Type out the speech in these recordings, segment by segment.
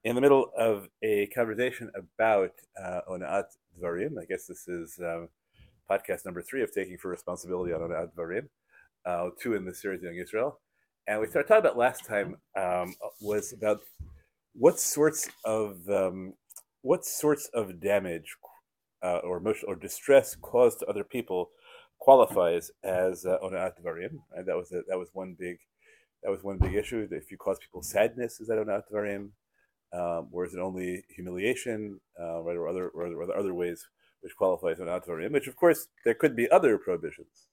in the middle of a conversation about Onat Dvarim. I guess this is podcast number 3 of Taking for Responsibility on Onat Dvarim, 2 in the series Young Israel. And we started talking about last time was about what sorts of damage or emotional or distress caused to other people qualifies as Onat Dvarim. Right? That was one big issue. If you cause people sadness, is that Onat Dvarim? Or is it only humiliation, right, or other ways which qualify as Onat Dvarim? Which, of course, there could be other prohibitions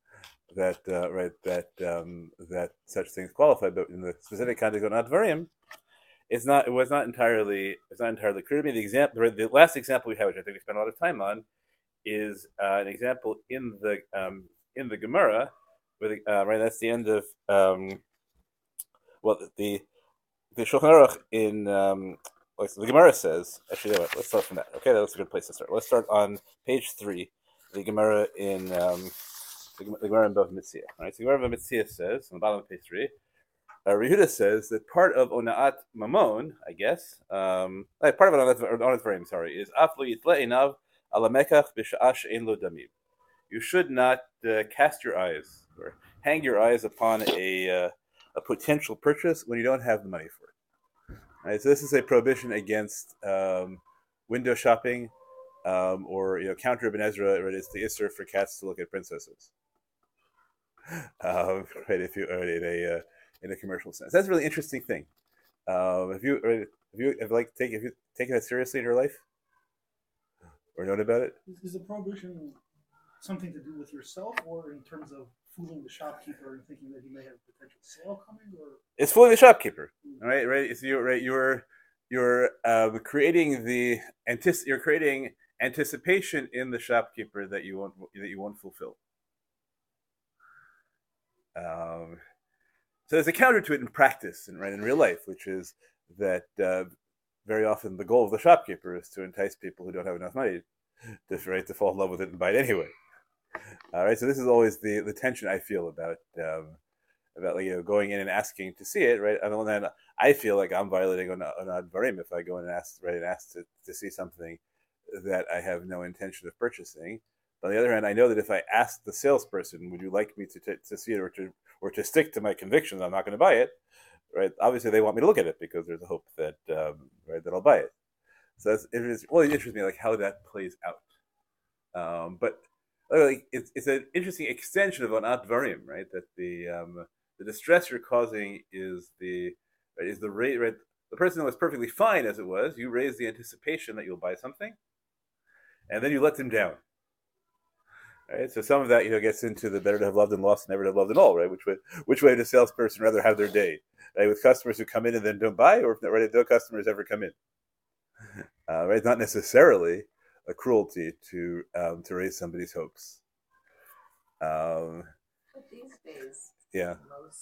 that such things qualify, but in the specific context of Onat Dvarim, it was not entirely clear to me. The last example we have, which I think we spent a lot of time on, is an example in the Gemara, where right, that's the end of the Shulchan Aruch in the Gemara says. Actually, let's start from that. Okay, that's a good place to start. Let's start on page 3. The Gemara in the Gemara in Bava Metzia. Right, so the Gemara in Bava Metzia says on the bottom of page 3. Rehuda says that part of Onat Mamon, I guess, part of Onat Dvarim, sorry, is Aflo Yitle Einav Alamekach B'Sha'ash Ein Lo Damim. You should not cast your eyes or hang your eyes upon a potential purchase when you don't have the money for it. Right, so this is a prohibition against window shopping, or counter Ibn Ezra. Right, it's the Isser for cats to look at princesses. Right, if you in a commercial sense, that's a really interesting thing. Have you taken it seriously in your life, or known about it? Is the prohibition something to do with yourself, or in terms of fooling the shopkeeper and thinking that he may have a potential sale coming? Or it's fooling the shopkeeper, right? So you're creating anticipation in the shopkeeper that you won't fulfill. So there's a counter to it in practice and in real life, which is that very often the goal of the shopkeeper is to entice people who don't have enough money to fall in love with it and buy it anyway. All right, so this is always the tension I feel about going in and asking to see it. Right, on the one hand, I feel like I'm violating Onat Dvarim if I go in and ask to see something that I have no intention of purchasing. But on the other hand, I know that if I ask the salesperson, "Would you like me to see it or to stick to my convictions, I'm not going to buy it," right? Obviously, they want me to look at it because there's a hope that that I'll buy it. So it really interests me how that plays out. But it's an interesting extension of Onat Dvarim, right? That the distress you're causing is the rate, right? The person was perfectly fine as it was. You raise the anticipation that you'll buy something, and then you let them down. Right, so some of that gets into the better to have loved and lost than never to have loved at all, right? Which way does a salesperson rather have their day? Right, with customers who come in and then don't buy, or if no customers ever come in? Right, it's not necessarily a cruelty to raise somebody's hopes. But these days, yeah,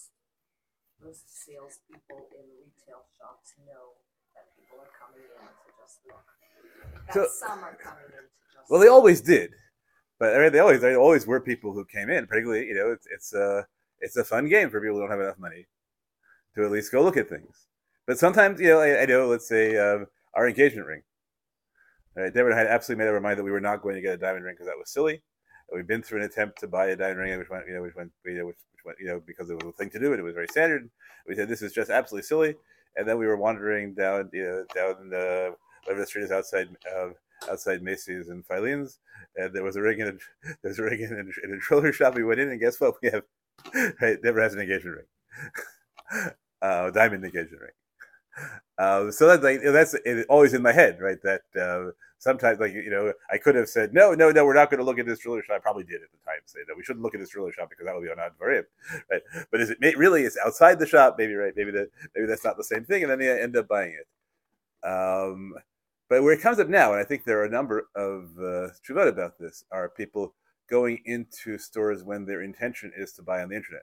most salespeople in retail shops know that people are coming in to just look. That some are coming in to just. Well, they always did. But they always were people who came in. Particularly, it's a fun game for people who don't have enough money to at least go look at things. But sometimes, I know. Let's say our engagement ring. Right, Deborah had absolutely made up her mind that we were not going to get a diamond ring because that was silly. We've been through an attempt to buy a diamond ring, which went because it was a thing to do, and it was very standard. We said this is just absolutely silly, and then we were wandering down whatever the street is outside Macy's and Filene's, and there was a ring in a jewelry shop. We went in, and guess what? We have Deborah has an engagement ring, diamond engagement ring. So that's always in my head, right? That sometimes, I could have said no, we're not going to look at this jewelry shop. I probably did at the time say that we shouldn't look at this jewelry shop because that will be Onat Dvarim, right? But is it really? It's outside the shop, maybe, right? Maybe that's not the same thing, and then you end up buying it. But where it comes up now, and I think there are a number of tshuvot about this, are people going into stores when their intention is to buy on the internet.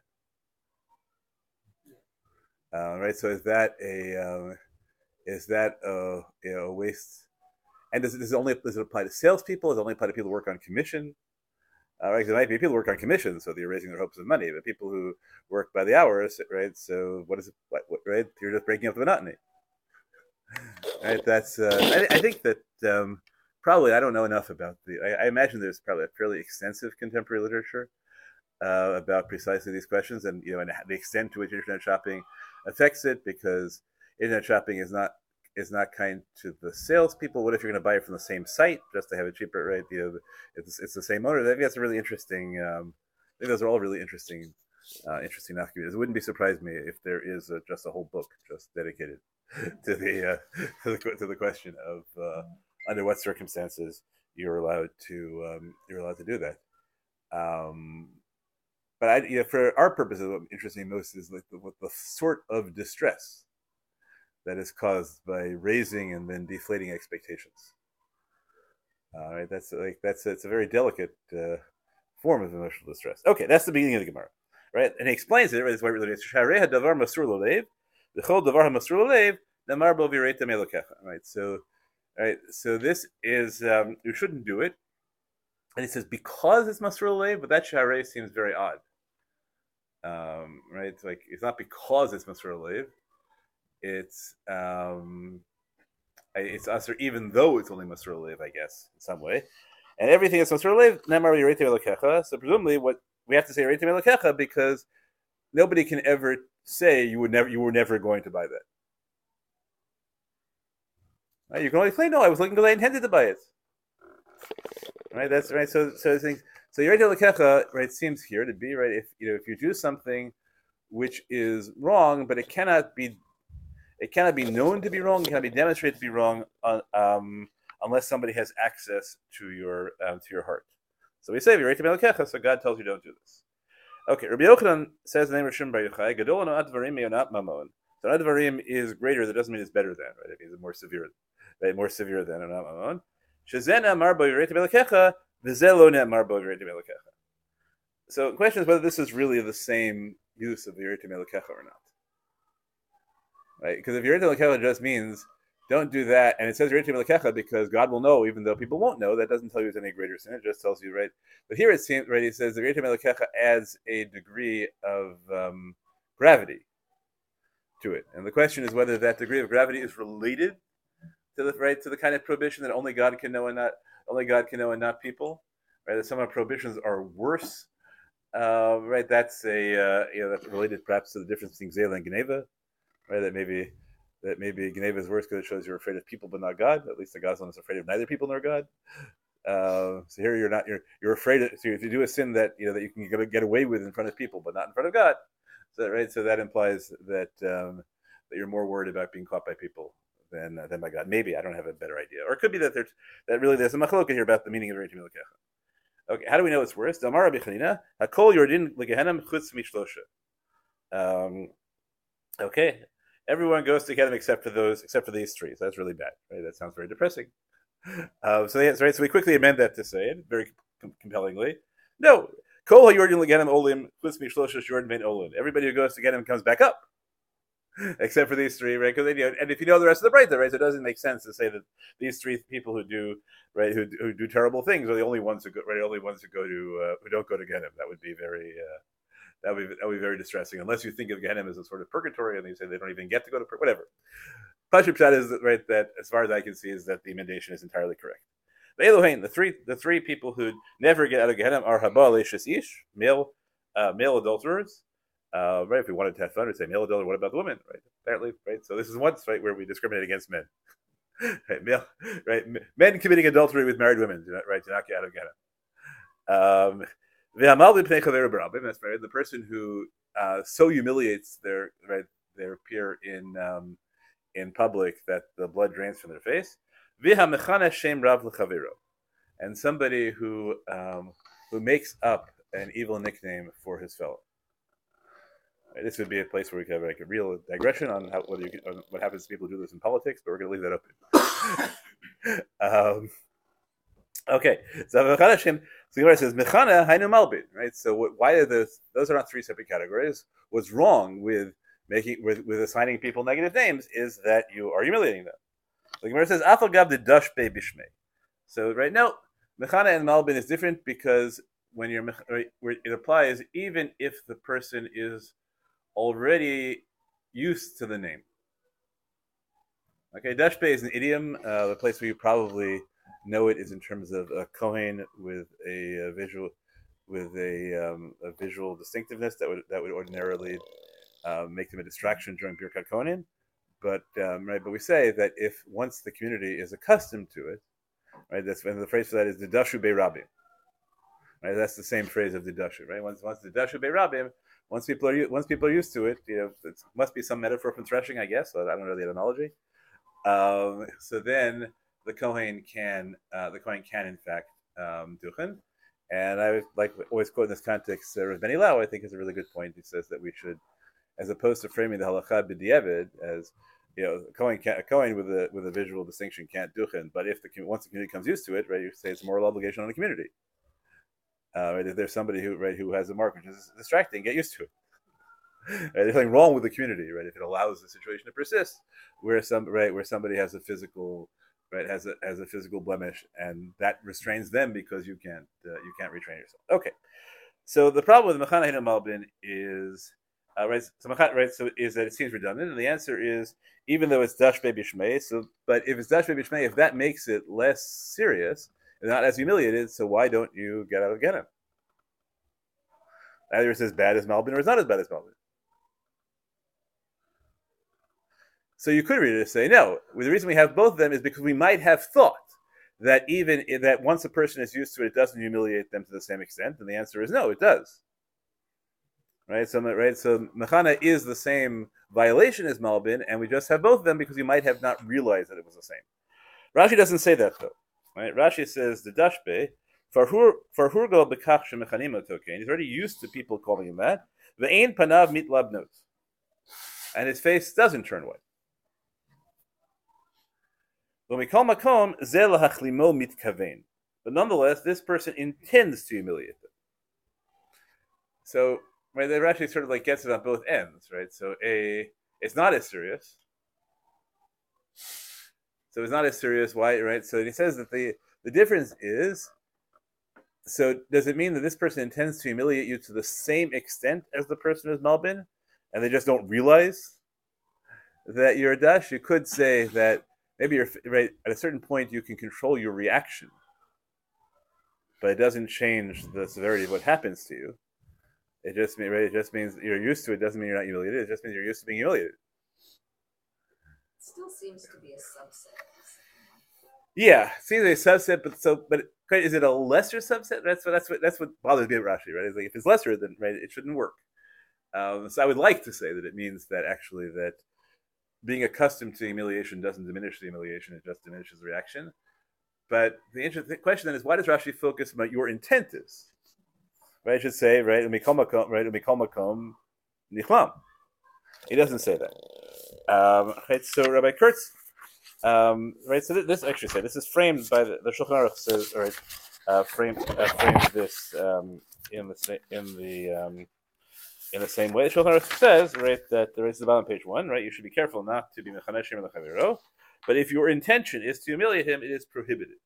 Right? So is that a waste? And does it apply to salespeople? Does it only apply to people who work on commission? Right? There might be people who work on commission, so they're raising their hopes of money. But people who work by the hours, right? So what is it? What right? You're just breaking up the monotony. Right. That's. I think that probably I don't know enough about the. I imagine there's probably a fairly extensive contemporary literature about precisely these questions, and and the extent to which internet shopping affects it, because internet shopping is not kind to the salespeople. What if you're going to buy it from the same site just to have it cheaper, right? It's the same owner. I think that's a really interesting. I think those are all really interesting documents. It wouldn't be surprised me if there is just a whole book just dedicated to the question of under what circumstances you're allowed to do that. But for our purposes, what interests me most is like the sort of distress that is caused by raising and then deflating expectations. Right, it's a very delicate form of emotional distress. Okay, that's the beginning of the Gemara, right? And he explains it. Right, that's why we're related to Sharei hadavar masur l'leiv, v'chol davar masur l'leiv, namar bo v'yireita me'elokecha. Right, so this is you shouldn't do it, and he says because it's masur l'leiv, but that Sharei seems very odd. Right, it's not because it's masur l'leiv. It's asur even though it's only masur l'leiv, I guess, in some way. And everything is masur l'leiv, namar yireita me'elokecha. So presumably, what we have to say yireita me'elokecha, because nobody can ever say you were never going to buy that. Right? You can only claim, no, I was looking because I intended to buy it. Right, that's right. So yireita me'elokecha, right, seems here to be right. If you do something which is wrong, but it cannot be known to be wrong. It cannot be demonstrated to be wrong unless somebody has access to your heart. So we say, so God tells you don't do this. Okay, Rabbi Yochanan says the name of Shimon Bar Yochai, Gadol anat dvarim me'onat mamon. So anat dvarim is greater. That doesn't mean it's better than, right? It means it's more severe, right? More severe than onat mamon. Shezena mar bo yireita me'elokecha, v'zeh lo ne'amar bo yireita me'elokecha. So the question is whether this is really the same use of yireita me'elokecha or not. Right? Because if yireita me'elokecha just means don't do that, and it says yireita me'elokecha because God will know, even though people won't know, that doesn't tell you it's any greater sin. It just tells you, right? But here it seems, right? He says the yireita me'elokecha adds a degree of gravity to it, and the question is whether that degree of gravity is related to the kind of prohibition that only God can know and not people. Right? That some of our prohibitions are worse. Right? That's that's related perhaps to the difference between Zela and Geneva. Right, that maybe Geneva is worse because it shows you're afraid of people but not God. At least the God's one is afraid of neither people nor God. So here you're afraid of. So if you do a sin that that you can get away with in front of people but not in front of God, so that implies that you're more worried about being caught by people than by God. Maybe I don't have a better idea, or it could be that there's a machloket here about the meaning of yireita me'elokecha. Okay, how do we know it's worse? Damar Rabbi Chanina, hakol yordin legehenim chutz mishlosha. Okay. Everyone goes to Gehenna except for these three. So that's really bad, right? That sounds very depressing. So we quickly amend that to say it very compellingly. No, Kol HaYordim L'Gehenna Olim Chutz Mishlosha Yordim Ben Olim. Everybody who goes to Gehenna comes back up, except for these three, right? Because and if you know the rest of the Breita, right, so it doesn't make sense to say that these three people who do terrible things are the only ones who go, right? The only ones who don't go to Gehenna. That would be very. That would be very distressing, unless you think of Gehenna as a sort of purgatory, and you say they don't even get to go to whatever. Pashut Pshat is right that, as far as I can see, is that the emendation is entirely correct. The Elohein, the three people who never get out of Gehenna are Haba Leishas Ish, male adulterers. Right, if we wanted to have fun, we'd say male adulterer. What about the women? Right, apparently, right. So this is once right where we discriminate against men. Right, men committing adultery with married women, do not get out of Gehenna. The person who so humiliates their peer in public that the blood drains from their face, and somebody who makes up an evil nickname for his fellow. Right, this would be a place where we could have a real digression on what happens to people who do this in politics, but we're going to leave that open. Okay, so the Gemara says mechana hainu malbid, right? So why are those are not three separate categories? What's wrong with assigning people negative names is that you are humiliating them. The Gemara says afal gab de dash be bishmei. So right now, mechana and malbid is different because when it applies even if the person is already used to the name. Okay, dashbe is an idiom. The place where you probably know it is in terms of a kohen with a visual, with a visual distinctiveness that would ordinarily make them a distraction during Birkat Kohanim. But but we say that if once the community is accustomed to it, right, that's when the phrase for that is the dashu be'rabim. Right, that's the same phrase of the dashu. Right, once the dashu be'rabim, once people are used to it, it must be some metaphor from threshing, I guess. So I don't know the analogy. So then the Kohen can in fact duchen. And I always quote in this context Rav Benny Lau, I think is a really good point. He says that we should, as opposed to framing the halacha b'diavad as a Kohen with a visual distinction can't duchen, but once the community comes used to it, right, you say it's a moral obligation on the community. Right, if there's somebody who has a mark which is distracting, get used to it. Right, there's nothing wrong with the community, right? If it allows the situation to persist, where somebody has a physical has a physical blemish, and that restrains them because you can't retrain yourself. Okay, so the problem with Mechana Hina Malbin is is that it seems redundant, and the answer is even though it's Dash Be Bishmei, but if it's Dash Be Bishmei, if that makes it less serious, and not as humiliated, so why don't you get out of Genem? Either it's as bad as Malbin or it's not as bad as Malbin. So you could read it and say, no, the reason we have both of them is because we might have thought that even that once a person is used to it, it doesn't humiliate them to the same extent. And the answer is no, it does. Right? So Mechana is the same violation as Malbin, and we just have both of them because we might have not realized that it was the same. Rashi doesn't say that though. Right? Rashi says the dashbe farhurgo bekach shemechanim otokein. He's already used to people calling him that. Ve'ein panav mitlabnot, and his face doesn't turn white. When we call makom zeh lahachlimo mitkavein, but nonetheless, this person intends to humiliate them. So, right, that Rashi sort of gets it on both ends, right? So, it's not as serious. So it's not as serious. Why, right? So he says that the difference is. So does it mean that this person intends to humiliate you to the same extent as the person who's Malbin, and they just don't realize that you're a dash? You could say that. Maybe you're right at a certain point. You can control your reaction, but it doesn't change the severity of what happens to you. It just means you're used to it. Doesn't mean you're not humiliated. It just means you're used to being humiliated. It still seems to be a subset. Yeah, it seems a subset, but is it a lesser subset? That's what bothers me about Rashi, right? It's if it's lesser, then right, it shouldn't work. So I would like to say that it means that actually that being accustomed to humiliation doesn't diminish the humiliation; it just diminishes the reaction. But the interesting question then is, why does Rashi focus on what your intent is? Right? It should say, right, u'mikol nichlam. He doesn't say that. Right, so Rabbi Kurtz, right, so this actually said, this is framed by the Shulchan Aruch says, right, framed this in the same way. The Shulchan Aruch says, right, that there is the bottom page 1, right, you should be careful not to be mechaneshim l'chaviro, but if your intention is to humiliate him, it is prohibited.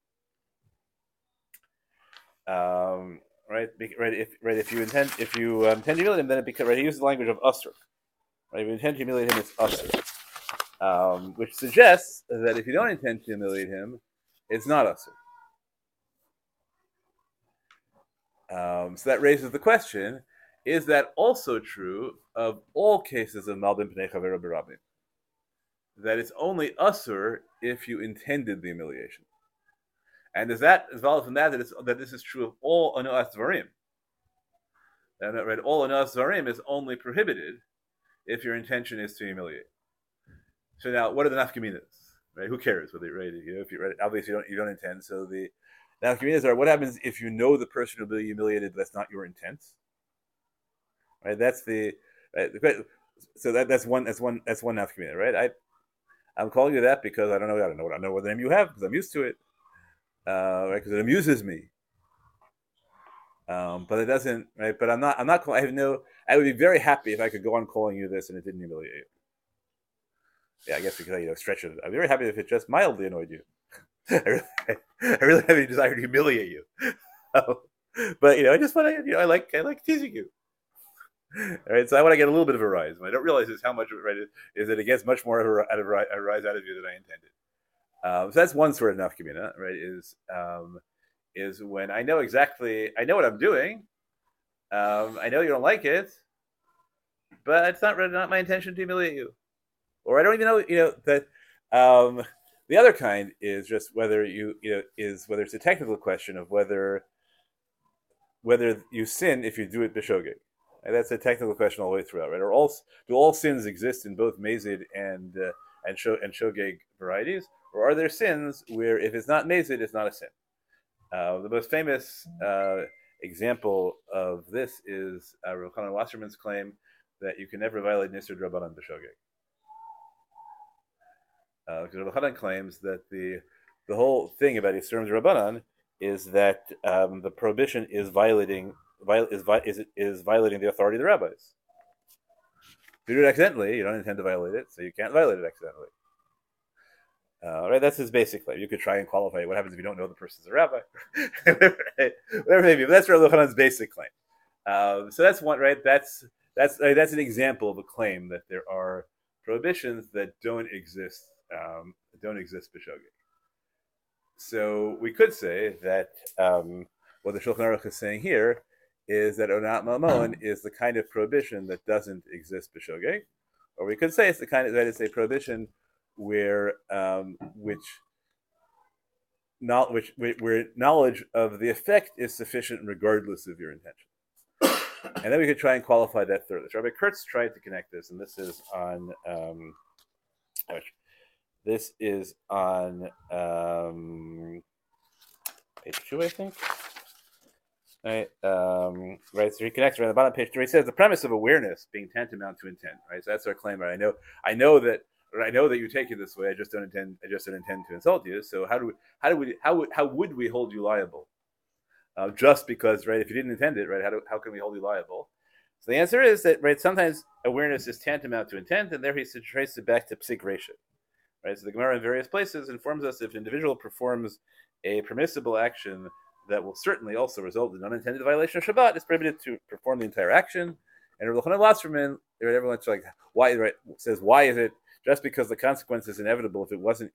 Right, if you intend to humiliate him, then it becomes, right, he uses the language of usr. Right, if you intend to humiliate him, it's usr. Which suggests that if you don't intend to humiliate him, it's not usr. So that raises the question, is that also true of all cases of Malbin Pnei Chavero B'Rabim? That it's only usr if you intended the humiliation. And does that evolve from that this is true of all Anuas Dvarim? And right, all Anuas Dvarim is only prohibited if your intention is to humiliate. So now, what are the nafkaminas? Right? Who cares whether right? If you obviously you don't intend. So the nafkaminas are what happens if you know the person will be humiliated, but that's not your intent. Right? That's the right. So that's one nafkamina, right? I'm calling you that because I don't know what name you have because I'm used to it. Right? Because it amuses me. But it doesn't. Right? But I'm not. I would be very happy if I could go on calling you this and it didn't humiliate you. Yeah, I guess because stretch it. I'm very happy if it just mildly annoyed you. I really have a desire to humiliate you. But I just want to. I like teasing you. Right, so I want to get a little bit of a rise. What I don't realize is how much right is that it gets much more of a rise out of you than I intended. So that's one sort of nafkamina, right? Is when I know what I'm doing. I know you don't like it, but it's not my intention to humiliate you, or I don't even know that. The other kind is just whether whether it's a technical question of whether you sin if you do it b'shogeg. And that's a technical question all the way throughout, right? Or do all sins exist in both mazid and shogeg varieties, or are there sins where if it's not mazid, it's not a sin? The most famous example of this is Rav Chanan Wasserman's claim that you can never violate Nisr Drabanan b'shogeg. Because Rav Chanan claims that the whole thing about Yisroim Drabanan is that the prohibition is violating the authority of the rabbis. If you do it accidentally, you don't intend to violate it, so you can't violate it accidentally. Right, that's his basic claim. You could try and qualify it. What happens if you don't know the person's a rabbi? Whatever it may be, but that's Rav Chanan's basic claim. So that's one, right? That's an example of a claim that there are prohibitions that don't exist b'shogeg. So we could say that what the Shulchan Aruch is saying here is that onat mamon is the kind of prohibition that doesn't exist b'shogeg, or we could say it's the kind of that it's a prohibition where where knowledge of the effect is sufficient regardless of your intention. And then we could try and qualify that further. So Rabbi Kurtz tried to connect this, and this is on page 2, I think. Right, right. So he connects around the bottom of page 3. He says the premise of awareness being tantamount to intent. Right, so that's our claim. Right, I know that you take it this way. I just don't intend to insult you. So how would we hold you liable? Just because, right? If you didn't intend it, right? How can we hold you liable? So the answer is that, right, sometimes awareness is tantamount to intent, and there he traces it back to psik resha. Right. So the Gemara in various places informs us if an individual performs a permissible action that will certainly also result in unintended violation of Shabbat, it's prohibited to perform the entire action. And Rav Chanan Wasserman, everyone's like, why? Right? Says, why is it just because the consequence is inevitable? If it wasn't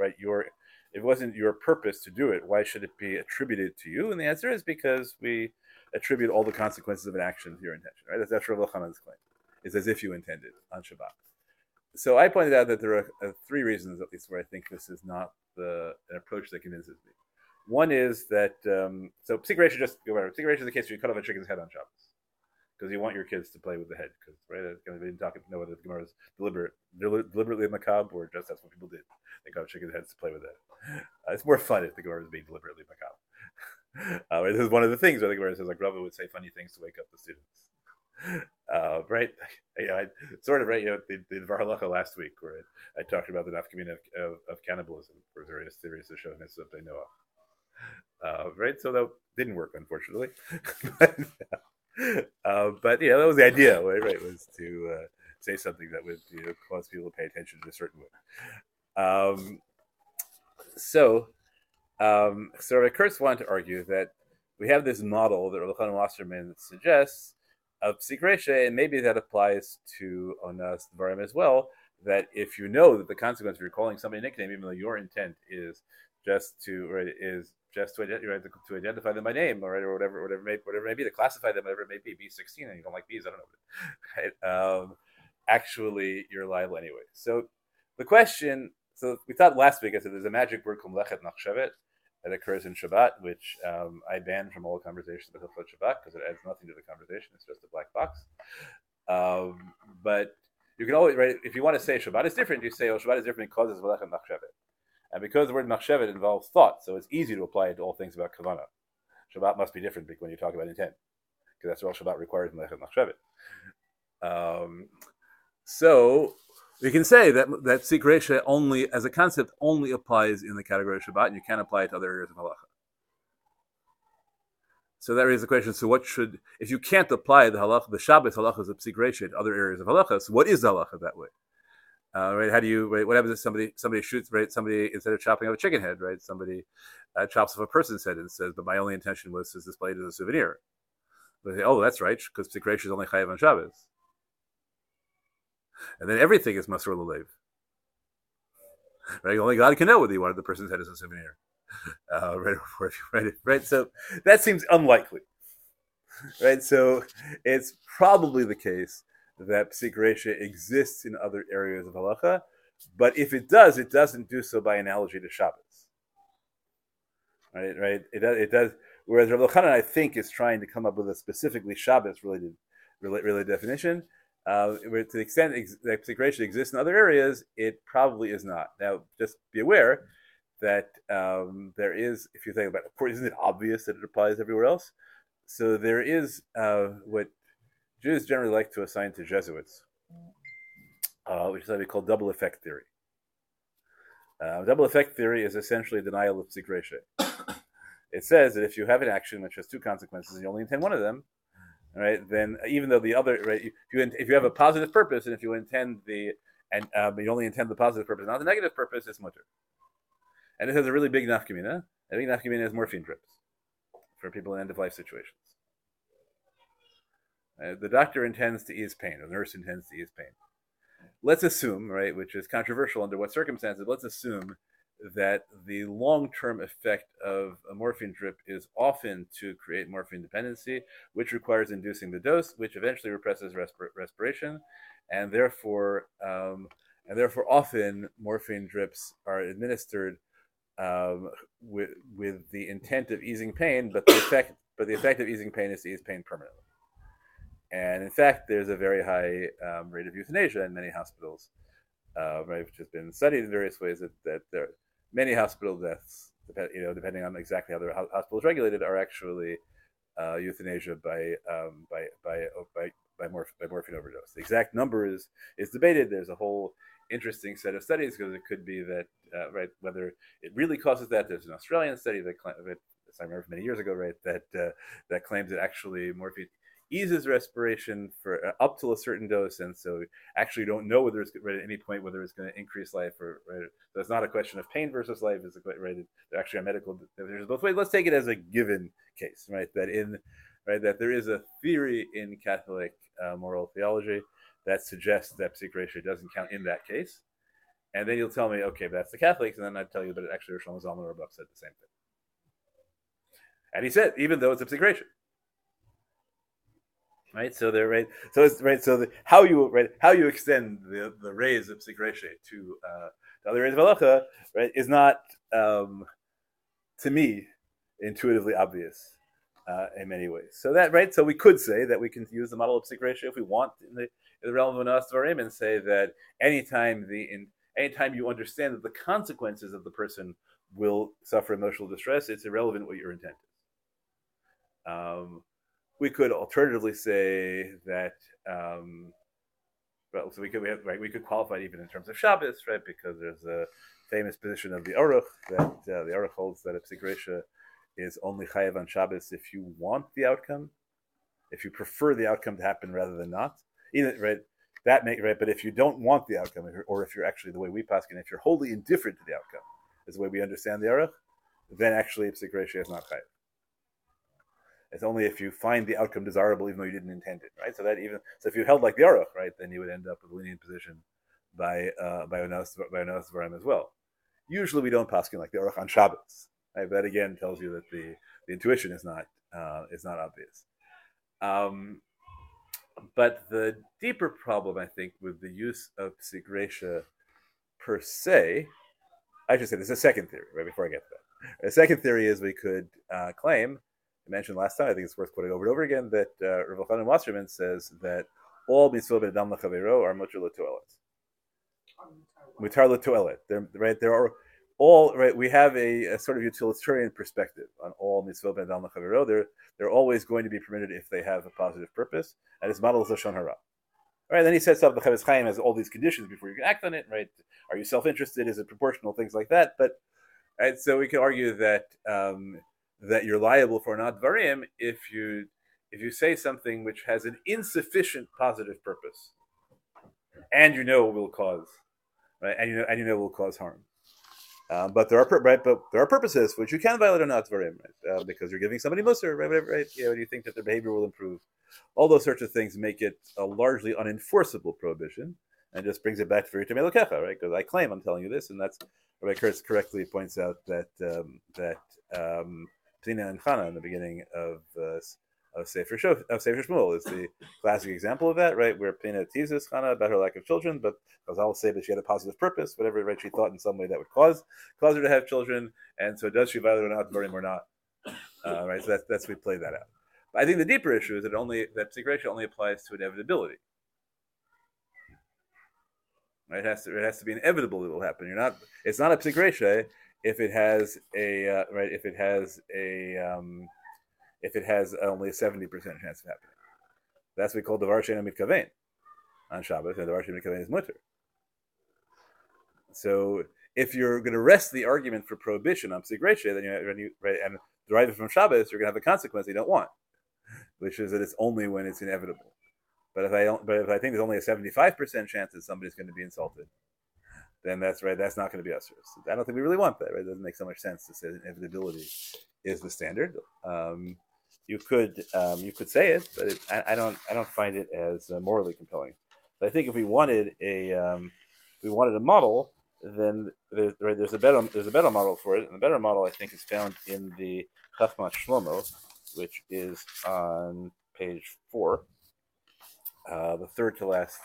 your purpose to do it, why should it be attributed to you? And the answer is because we attribute all the consequences of an action to your intention. Right? That's Rav Chanan's claim. It's as if you intended on Shabbat. So I pointed out that there are 3 reasons, at least, where I think this is not an approach that convinces me. One is that so psik resha is the case where you cut off a chicken's head on Shabbos because you want your kids to play with the head. Because right, we didn't know whether the Gemara is deliberately macabre or just that's what people did. They cut off chickens' heads to play with it. It's more fun if the Gemara is being deliberately macabre. This is one of the things where the Gemara says like Rava would say funny things to wake up the students. Right, I sort of right. The Dvar Halacha last week, where I talked about the nafkamina of cannibalism for various theories of showness that they know of. Right, so that didn't work, unfortunately. But that was the idea. Right, was to say something that would cause people to pay attention in a certain way. So Rabbi Kurtz wanted to argue that we have this model that Rav Chanan Wasserman suggests of psik resha, and maybe that applies to onas dvarim as well. That if you know that the consequence of you're calling somebody a nickname, even though your intent is just to identify them by name, or whatever it may be, to classify them, whatever it may be, B16, and you don't like bees, I don't know. Right? Actually, you're liable anyway. So the question. So we thought last week, I said there's a magic word called lechet nachshevet that occurs in Shabbat, which I ban from all conversations about Hilchot Shabbat because it adds nothing to the conversation. It's just a black box. But you can always, right, if you want to say Shabbat is different, you say, Shabbat is different because it's lechet nachshevet. And because the word nachshevet involves thought, so it's easy to apply it to all things about kavanah. Shabbat must be different when you talk about intent, because that's what Shabbat requires in lechet nachshevet. So we can say that psik resha only, as a concept, only applies in the category of Shabbat, and you can't apply it to other areas of halacha. So that raises the question: so what should, if you can't apply the halacha, the Shabbos halachas of psik resha to other areas of halacha? So what is the halacha that way? Right? How do you? Right? What happens if somebody shoots? Right? Somebody, instead of chopping off a chicken head, right? Somebody chops off a person's head and says, "But my only intention was to display it as a souvenir." They say, oh, that's right, because Psik Reisha is only chayav on Shabbos. And then everything is Masur L'Leiv. Right? Only God can know whether you wanted the person's head as a souvenir. Right? So that seems unlikely. Right? So it's probably the case that Psik Reisha exists in other areas of halacha, but if it does, it doesn't do so by analogy to Shabbos. Right? It does. Whereas Rav Elchanan, I think, is trying to come up with a specifically Shabbos-related definition. To the extent that Psik Reisha exists in other areas, it probably is not. Now, just be aware that there is, if you think about it, of course, isn't it obvious that it applies everywhere else? So there is what Jews generally like to assign to Jesuits, which is what we call double effect theory. Double effect theory is essentially a denial of Psik Reisha. It says that if you have an action which has two consequences and you only intend one of them, right? Then even though the other, right, if you have a positive purpose and if you intend you only intend the positive purpose, not the negative purpose, it's mutter. And it has a really big nafkamina. A big nafkamina is morphine drips for people in end-of-life situations. The doctor intends to ease pain, or the nurse intends to ease pain. Let's assume, right, which is controversial under what circumstances, let's assume that the long-term effect of a morphine drip is often to create morphine dependency, which requires inducing the dose, which eventually represses respiration, and therefore often morphine drips are administered with the intent of easing pain, but the effect of easing pain is to ease pain permanently. And in fact, there's a very high rate of euthanasia in many hospitals, right, which has been studied in various ways. That there are many hospital deaths, depending on exactly how the hospital is regulated, are actually euthanasia by morphine overdose. The exact number is debated. There's a whole interesting set of studies because it could be that right, whether it really causes that. There's an Australian study that I remember many years ago, right, that claims that actually morphine eases respiration for up to a certain dose, and so actually you don't know whether it's right, at any point whether it's going to increase life or right. So it's not a question of pain versus life. It's right. There actually are medical divisions both ways. Let's take it as a given case, right? That there is a theory in Catholic moral theology that suggests that Psik Reisha doesn't count in that case, and then you'll tell me, okay, that's the Catholics, and then I'd tell you, but actually Rosh Zalman Auerbach said the same thing, and he said even though it's a Psik Reisha. Right, so they're right. So it's right. So how you extend the rays of Psik Reisha to other rays of halacha, right, is not to me intuitively obvious in many ways. So that right. So we could say that we can use the model of Psik Reisha if we want in the realm of Anas Dvarim and say that anytime you understand that the consequences of the person will suffer emotional distress, it's irrelevant what your intent is. We could alternatively say that, so we could qualify it even in terms of Shabbos, right? Because there's a famous position of the Aruch that the Aruch holds that a Psik Reisha is only chayav on Shabbos if you want the outcome, if you prefer the outcome to happen rather than not. Even right, but if you don't want the outcome, or if you're actually the way we paskin, if you're wholly indifferent to the outcome, is the way we understand the Aruch, then actually Psik Reisha is not chayav. It's only if you find the outcome desirable, even though you didn't intend it, right? So if you held like the Aruch, right, then you would end up with a lenient position by Onas Dvarim as well. Usually, we don't paskin like the Aruch on Shabbos. Right? That again tells you that the intuition is not obvious. But the deeper problem, I think, with the use of Psik Reisha per se, I should say there's a second theory. Right before I get to that, the second theory is we could claim. I mentioned last time, I think it's worth quoting over and over again, that Rav Elchanan Wasserman says that all mitzvot ben adam l'chavero are mutar l'toelet. Mutar l'toelet. Right, there are all right. We have a sort of utilitarian perspective on all mitzvot ben adam l'chavero. They're always going to be permitted if they have a positive purpose, and his model is lashon hara. Right, then he sets up the Chavetz Chaim as all these conditions before you can act on it. Right, are you self-interested? Is it proportional? Things like that. But right, so we can argue that. That you're liable for not dvarim if you say something which has an insufficient positive purpose, and will cause, right, and will cause harm. But there are but there are purposes which you can violate or not, right? Because you're giving somebody musr, right? Whatever, right? You think that their behavior will improve. All those sorts of things make it a largely unenforceable prohibition, and just brings it back to V'ritam Elokecha, right? Because I claim I'm telling you this, and that's Rabbi Kurtz correctly points out that Pnina and Chana in the beginning of Sefer Shmuel is the classic example of that, right? Where Pnina teases Chana about her lack of children, but Chazal will say that she had a positive purpose, whatever, right? She thought in some way that would cause her to have children, and so does she violate or not, or not, right? So that's we play that out. But I think the deeper issue is that Psik Reisha only applies to inevitability. Right? It has to be inevitable that it will happen. It's not a Psik Reisha if it has a right. If it has only a 70% chance of happening. That's what we call Davar She'eino Mitkaven on Shabbos, and Davar She'eino Mitkaven is mutter. So if you're going to rest the argument for prohibition on Psik Reisha, then you and derive it from Shabbos, you're going to have a consequence you don't want, which is that it's only when it's inevitable. But if I think there's only a 75% chance that somebody's going to be insulted, then that's right. That's not going to be us. I don't think we really want that. Right? It doesn't make so much sense to say that inevitability is the standard. You could say it, but I don't find it as morally compelling. But I think if we wanted a model, then there's a better model for it, and the better model I think is found in the Chachmas Shlomo, which is on page 4, the third to last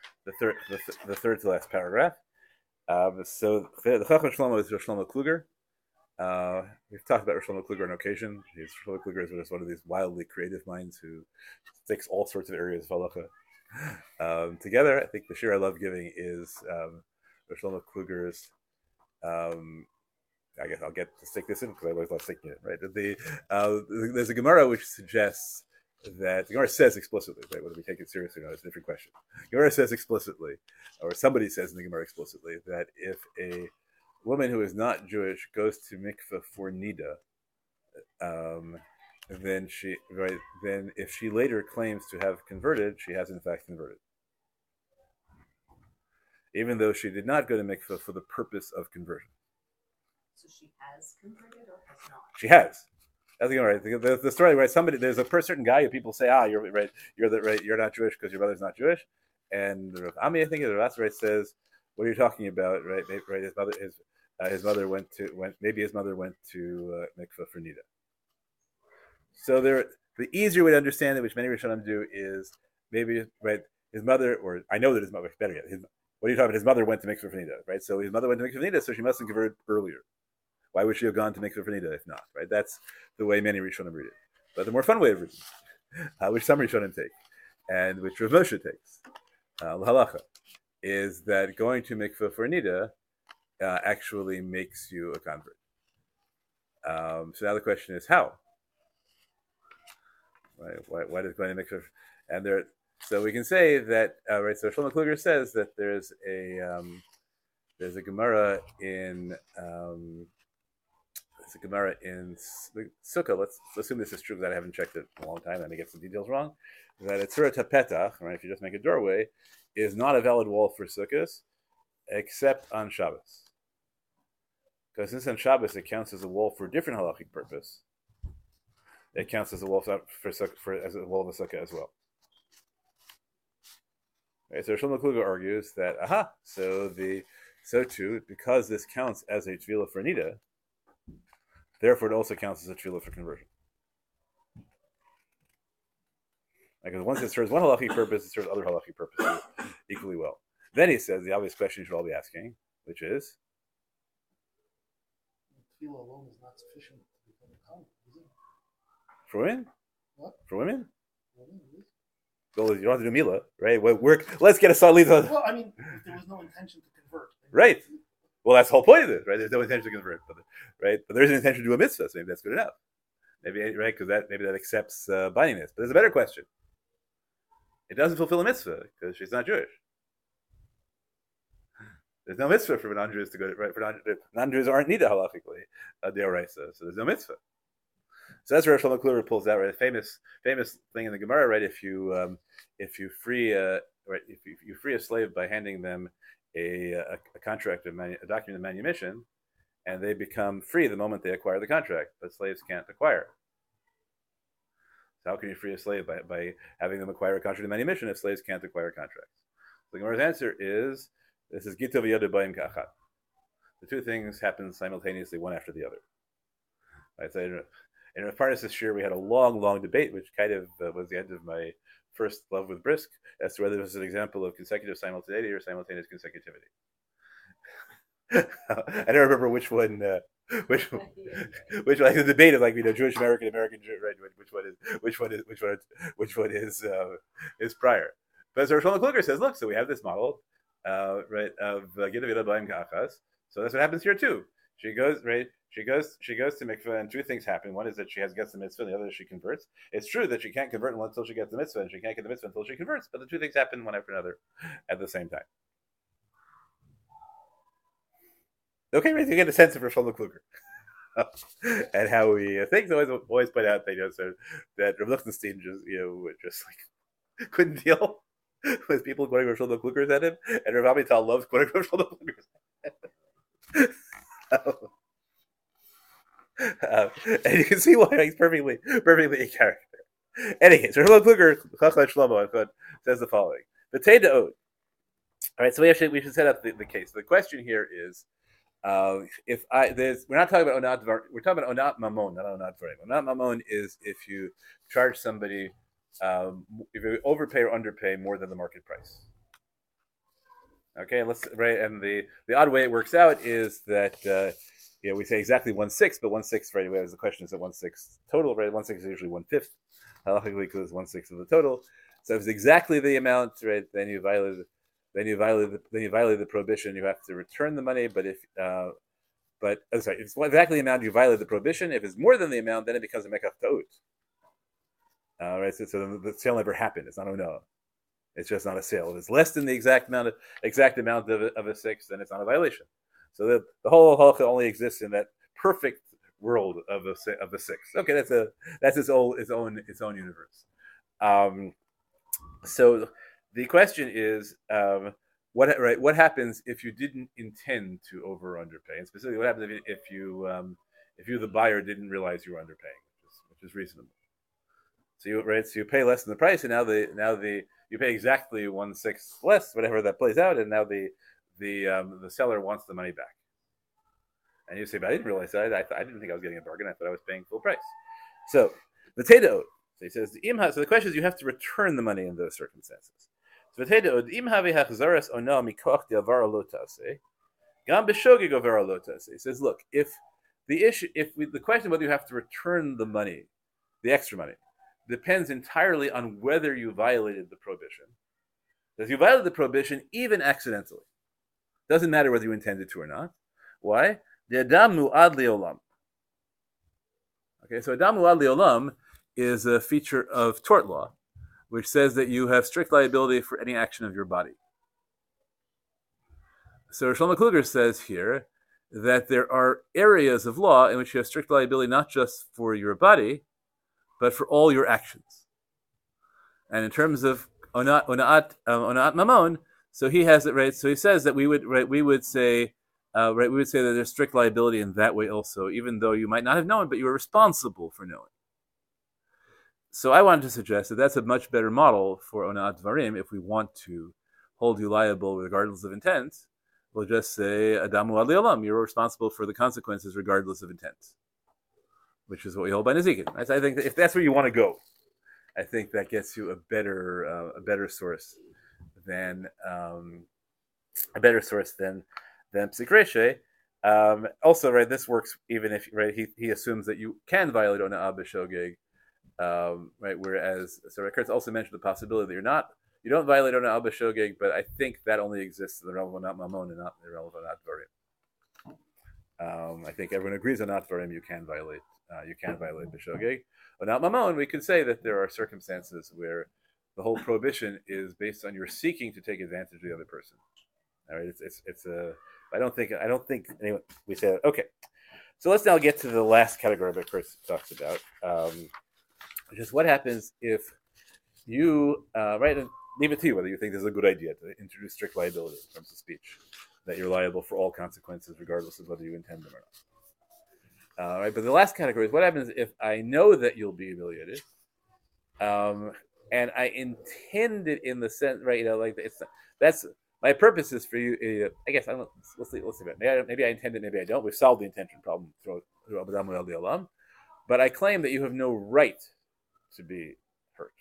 paragraph. So the Chachmas Shlomo is Rosh Shlomo Kluger. We've talked about Rosh Shlomo Kluger on occasion. Rosh Shlomo Kluger is just one of these wildly creative minds who takes all sorts of areas of halacha together. I think the shir I love giving is Rosh Shlomo Kluger's. I guess I'll get to stick this in because I always love sticking it. Right? There's a Gemara which suggests that the Gemara says explicitly, right? Whether we take it seriously or not is a different question. Gemara says explicitly, or somebody says in the Gemara explicitly, that if a woman who is not Jewish goes to mikveh for nida, then if she later claims to have converted, she has in fact converted, even though she did not go to mikveh for the purpose of conversion. So she has converted or has not? She has. That's right. The story, right? There's a certain guy who people say, you're right. You're not Jewish because your brother's not Jewish. And Rav Ami, I think, the Rav says, "What are you talking about?" Right? His mother went to mikveh for nida. So the easier way to understand it, which many Rishonim do, is maybe his mother, or I know that his mother, better yet, what are you talking about? His mother went to mikveh for nida, right? So his mother went to mikveh for nida, so she must have converted earlier. Why would she have gone to mikveh for nida if not? Right? That's the way many Rishonim read it. But the more fun way of reading, which some Rishonim take, and which Rav Moshe takes, l'halacha, is that going to mikveh for nida actually makes you a convert. So now the question is how? Right? Why does going to mikveh? And so we can say that So Shlomo Kluger says that there's a Gemara in Sukkah. Let's assume this is true because I haven't checked it in a long time. I may get some details wrong. That a tzura tapetach, right? If you just make a doorway, is not a valid wall for sukkahs, except on Shabbos. Because since on Shabbos it counts as a wall for a different halachic purpose, it counts as a wall as a wall of a sukkah as well. Right, so Shlomo Kluger argues that so too, because this counts as a tefillah for nida, therefore it also counts as a tefillah for conversion. Because once it serves one halachic purpose, it serves other halachic purposes equally well. Then he says the obvious question you should all be asking, which is, tefillah alone is not sufficient to become a convert, is it? For women? What? For women? Women, it is. Well, you don't have to do Mila, right? Let's get a solid. Well, I mean, if there was no intention to convert. Right. Well, that's the whole point of it, right? There's no intention to convert, but there is an intention to do a mitzvah, so maybe that's good enough. Maybe, right? Because maybe that accepts bindingness. But there's a better question. It doesn't fulfill a mitzvah because she's not Jewish. There's no mitzvah for non-Jews to go to, right? For non-Jews aren't nida halachically deoraisa, so there's no mitzvah. So that's where Shlomo Kluger pulls out, right? A famous thing in the Gemara, right? If you free a slave by handing them a contract of a document of manumission, and they become free the moment they acquire the contract, but slaves can't acquire. So how can you free a slave by having them acquire a contract of manumission if slaves can't acquire contracts? The Gemara's answer is, this is Gitov Yoda Bayim Ka'achat. The two things happen simultaneously, one after the other. Right, so in Parnassus Shir, we had a long debate, which kind of was the end of my first love with Brisk, as to whether this is an example of consecutive simultaneity or simultaneous consecutivity. I don't remember which one. Which like the debate of Jewish American Jew, right? Which one is prior? But so Shlomo Kluger says, look, so we have this model, right, of Gitov Yoda Bayim Ka'achat. So that's what happens here too. She goes to mikveh, and two things happen. One is that she gets the mitzvah, and the other is she converts. It's true that she can't convert until she gets the mitzvah, and she can't get the mitzvah until she converts. But the two things happen one after another at the same time. Okay, right, you get a sense of Shlomo Kluger and how he things always point out that that Rav Lichtenstein just like couldn't deal with people quoting Rav Shlomo Kluger's at him, and Rav Amital loves quoting Rav Shlomo Kluger's at him. And you can see why he's perfectly a character. Anyway, so Shlomo Kluger, Chacham Shlomo, says the following: the Teda Od. All right, so we should set up the case. The question here is, we're not talking about onat dvar, we're talking about onat mamon, not onat dvarim. Onat mamon is if you charge somebody, if you overpay or underpay more than the market price. Okay, and the odd way it works out is that we say exactly 1/6, but 1/6 right away. The question is at 1/6 total, right? 1/6 is usually 1/5. Halachically, because it's 1/6 of the total. So if it's exactly the amount, right, then you violate the prohibition. You have to return the money. But if it's exactly the amount, you violate the prohibition. If it's more than the amount, then it becomes a mekach ta'ut. Right, so the sale never happened. It's not no. It's just not a sale. If it's less than the exact amount of a six, then it's not a violation. So the whole halacha only exists in that perfect world of a six. Okay, that's its own universe. So the question is, what happens if you didn't intend to over or underpay, and specifically, what happens if you the buyer didn't realize you were underpaying, which is reasonable. So you pay less than the price, and now you pay exactly 1/6 less, whatever that plays out, and now the seller wants the money back. And you say, but I didn't realize that. I didn't think I was getting a bargain. I thought I was paying full price. So the Teda Od. So he says, so the question is, you have to return the money in those circumstances. So the Teda Od, im havi hachzaras ona mikoch di'avara lo taseh, gam b'shogeg avara lo taseh. He says, look, if the question of whether you have to return the money, the extra money, depends entirely on whether you violated the prohibition. If you violated the prohibition, even accidentally, doesn't matter whether you intended to or not. Why? The Adam mu'ad li'olam. Okay, so Adam mu'ad li'olam is a feature of tort law, which says that you have strict liability for any action of your body. So Shlomo Kluger says here that there are areas of law in which you have strict liability not just for your body, but for all your actions. And in terms of onat mamon, so he has it right. So he says that we would say that there's strict liability in that way also, even though you might not have known, but you were responsible for knowing. So I wanted to suggest that that's a much better model for onat dvarim. If we want to hold you liable regardless of intent, we'll just say adamu ad li'olam. You're responsible for the consequences regardless of intent, which is what we hold by Nezikin. Right? So I think that if that's where you want to go, I think that gets you a better source than Psik Reshe. Also, right, this works even if he assumes that you can violate ona'ah b'shogeg, right? Whereas Kurtz also mentioned the possibility that you don't violate ona'ah b'shogeg, but I think that only exists in the realm of onat mamon and not in the realm of onat dvarim. I think everyone agrees on onat dvarim you can violate b'shogeg. Onat mamon, we could say that there are circumstances where the whole prohibition is based on your seeking to take advantage of the other person. All right, it's a. I don't think anyone we say that. Okay, so let's now get to the last category that Kurtz talks about, which is what happens if you and leave it to you whether you think this is a good idea to introduce strict liability in terms of speech. that you're liable for all consequences, regardless of whether you intend them or not. Right, but the last category is what happens if I know that you'll be humiliated, and I intend it in the sense, right? Like that's my purpose is for you. I guess I don't. Let's see. Maybe I intend it. Maybe I don't. We've solved the intention problem through Abadam El Alam, but I claim that you have no right to be hurt.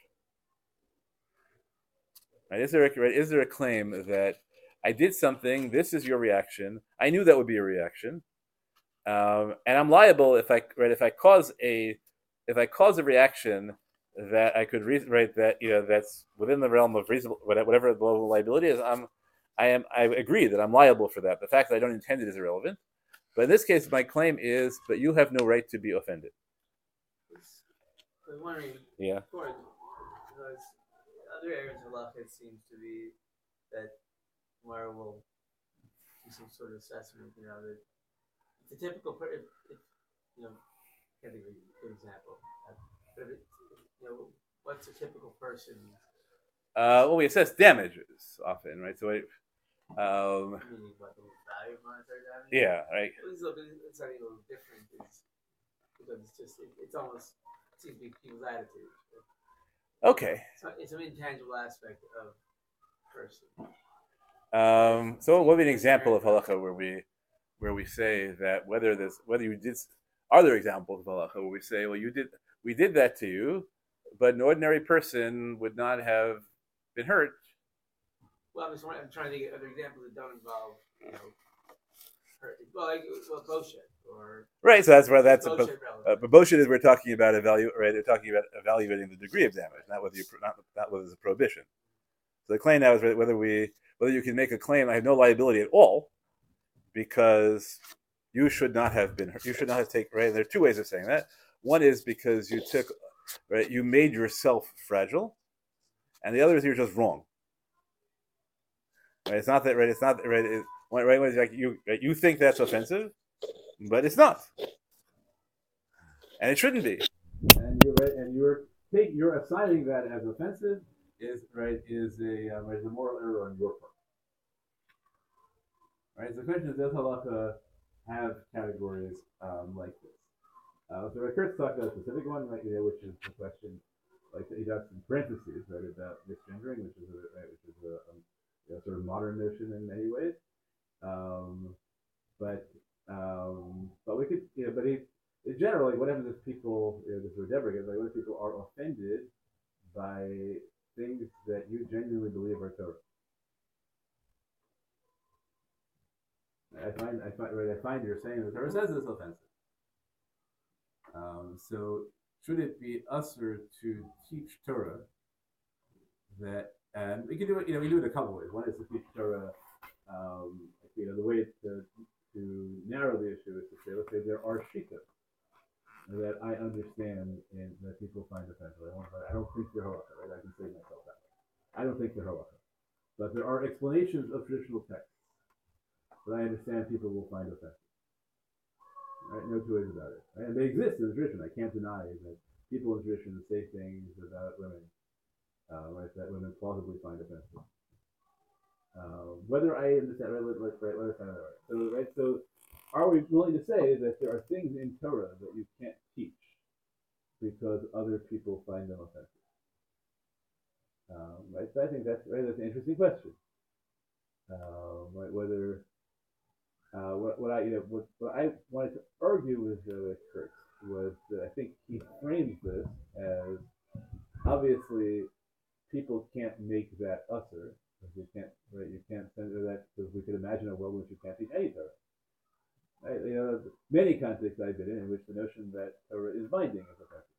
Right? Is there a claim that I did something? This is your reaction. I knew that would be a reaction, and I'm liable if I cause a reaction that I could that that's within the realm of reasonable whatever the level of liability is. I agree that I'm liable for that. The fact that I don't intend it is irrelevant. But in this case, my claim is, but you have no right to be offended. I was wondering, yeah. Because other areas of law, it seems to be that Mara will do some sort of assessment. That it's a typical, can't think of a good example. But what's a typical person? Well, we assess damages often, right? So meaning what the value of monetary damage? Yeah, right. It's not even a little different because it's almost seems to be people's attitude. Okay. It's an intangible aspect of person. So what would be an example of halacha where we say that whether you did, are there examples of halacha where we say, well, we did that to you, but an ordinary person would not have been hurt. Well, I'm trying to think of other examples that don't involve, hurt. Well, like bullshit or right. So that's where that's bullshit. Bullshit is we're talking about They're talking about evaluating the degree of damage, not whether it's a prohibition. So the claim now is whether you can make a claim. I have no liability at all because you should not have been hurt. You should not have taken. Right. There are two ways of saying that. One is because you made yourself fragile, and the other is you're just wrong. Right? It's not that. Right. It's not right. It's like you think that's offensive, but it's not, and it shouldn't be. And you're right. And you're assigning that as offensive is a moral error on your part. Right. So the question is, does halakha have categories like this? So Kurtz talked about a specific one, right, which is the question, like he talks in parentheses, right, about misgendering, which is a sort of modern notion in many ways. But we could, but in general, like what happens if people, this is where Deborah gets, like what if people are offended by things that you genuinely believe are Torah? I find you're saying the Torah says it's offensive. So should it be usher to teach Torah that, and we can do it, we do it a couple ways. One is to teach Torah, the way to narrow the issue is to say, let's say there are shittas that I understand and that people find offensive. I don't think they're halakha, right? I can say myself that way. I don't think they're halakha. But there are explanations of traditional texts that I understand people will find offensive. Right? No two ways about it. Right? And they exist in the tradition. I can't deny that people in tradition say things about women, right, that women plausibly find offensive. Whether I understand, so are we willing to say that there are things in Torah that you can't teach because other people find them offensive? Right. So I think that's an interesting question. Right. Whether what I wanted to argue with Kurtz was that I think he frames this as obviously people can't make that usher. You can't censor that because we could imagine a world in which you can't teach any Torah. Right? Many contexts I've been in which the notion that Torah is binding is offensive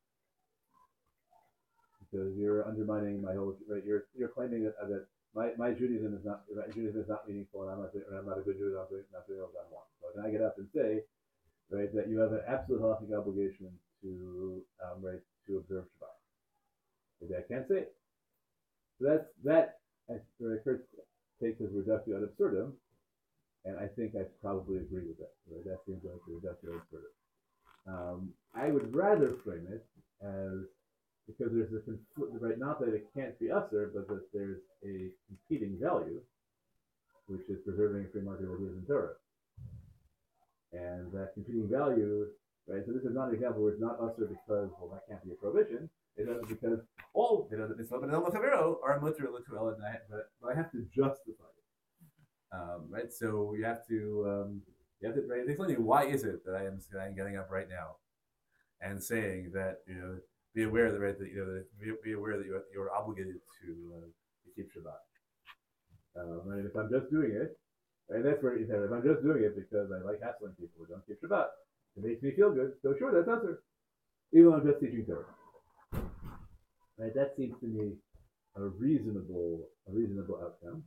because you're undermining my whole. Right? You're claiming that my Judaism is not meaningful, and I'm not a good Jew. I'm not doing what I want. So can I get up and say, right, that you have an absolute halachic obligation to observe Shabbat? Maybe I can't say it. So that. Kurtz takes as reductio ad absurdum, and I think I probably agree with that. Right? That seems like the reductio ad absurdum. I would rather frame it as because there's a right, not that it can't be usher, but that there's a competing value, which is preserving free market ideas in Torah. And that competing value, right? So this is not an example where it's not usher because, well, that can't be a prohibition. It's usher because all the mitzvot are mutter to ela, but I have to justify it, right? So you have to right? Explain to me, why is it that I am getting up right now and saying that be aware that right that be aware that you're obligated to keep Shabbat. And if I'm just doing it, and that's where he said, if I'm just doing it because I like hassling people who don't keep Shabbat, it makes me feel good. So sure, that's usher, even though I'm just teaching Torah. Right? That seems to me a reasonable outcome.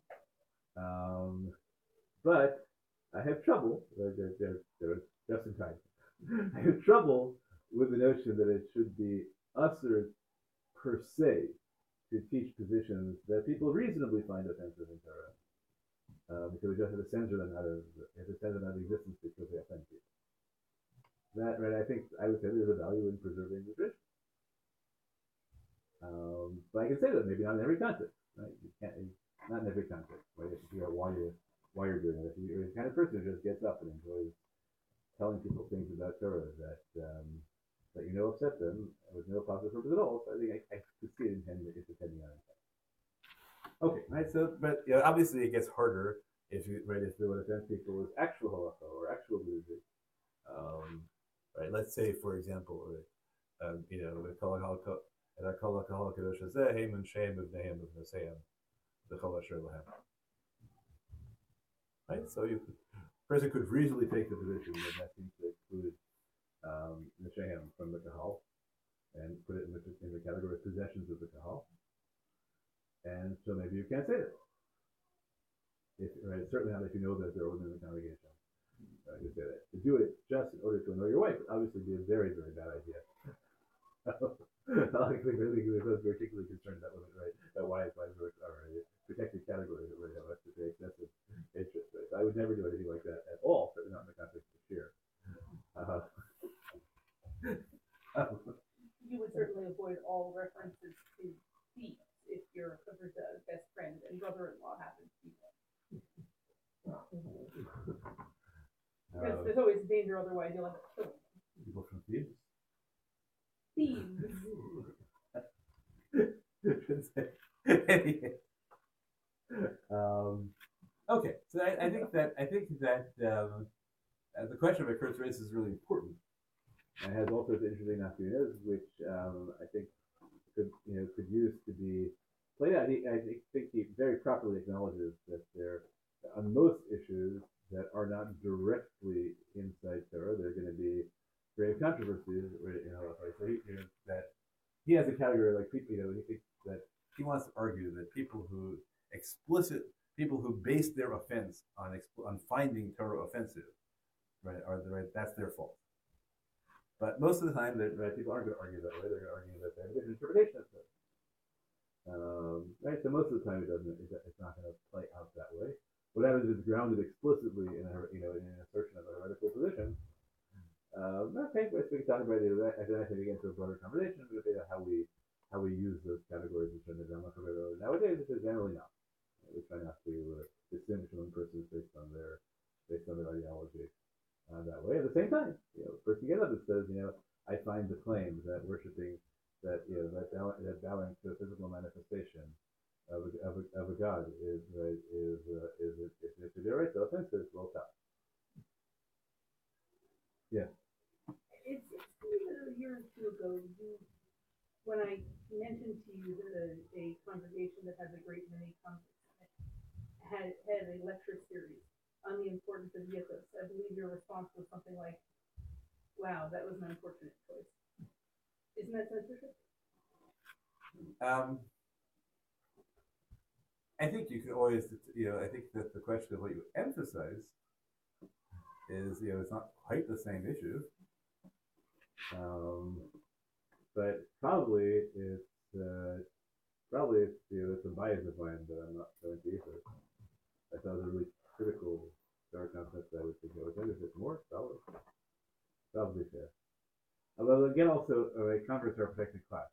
But I have trouble. They're just in time. I have trouble with the notion that it should be usher per se to teach positions that people reasonably find offensive in Torah. Because we just have to censor them out of existence because they offend people. That, right? I think I would say there's a value in preserving the tradition. But I can say that maybe not in every context, right? You can't, not in every context. Right? You have to figure out why you're doing it. If you're the kind of person who just gets up and enjoys telling people things about Torah that upset them with no positive purpose at all, so I think I could see it depending on it. Okay, right. So, but obviously it gets harder if what offends people is actual halacha or actual music. Right. Let's say, for example, the kol halacha and our kol halacha kadosh hazeh heimun sheim b'vneihem b'vneseim v'chol asher lahem. Right. So a person could reasonably take the position that seems to exclude the shehem from the kahal and put it in the category of possessions of the kahal. And so maybe you can't say that. Certainly not if you know that they're within the congregation. You say that. To do it just in order to annoy your wife would obviously be a very, very bad idea. I think we're particularly concerned that wasn't right. That wives are a protected category that really have excessive interest. Right? So I would never do anything like that at all, certainly not in the context of share. You would certainly avoid all references to thieves if your best friend and brother-in-law happens to be one. Because there's always a danger otherwise you'll end up killing them. People from thieves? Thieves. Okay, so I think that the question of Kurt's race is really important, and has all sorts of interesting nafkunas, which I think could use to be played out. I think he very properly acknowledges that there, on most issues that are not directly inside Torah, there are going to be grave controversies. So that he has a category like people. He thinks that he wants to argue that people who base their offense on finding Torah offensive, right, that's their fault. But most of the time, people aren't going to argue that way. They're going to argue that they have a different interpretation of it. Right. So most of the time, it's not going to play out that way. What happens is it's grounded explicitly in an assertion of a heretical position. Okay, but we can talk about it. I think we get into a broader conversation about how we use those categories in the drama. Nowadays, it's generally not. We try not to distinguish one person based on their ideology that way. At the same time, the person gets up and says, I find the claim that worshiping that bowing to a physical manifestation of a god is offensive. Well done. Yeah. It's a year or two ago, when I mentioned to you that a congregation that has a great many converts had a lecture series on the importance of yichus, I believe your response was something like, wow, that was an unfortunate choice. Isn't that censorship? I think you can always, I think that the question of what you emphasize is, it's not quite the same issue. But probably it's a bias of mine that I'm not going to either. I thought it was a really critical Torah concept that I would think it's more, probably fair. Although again, also converts are a protected class,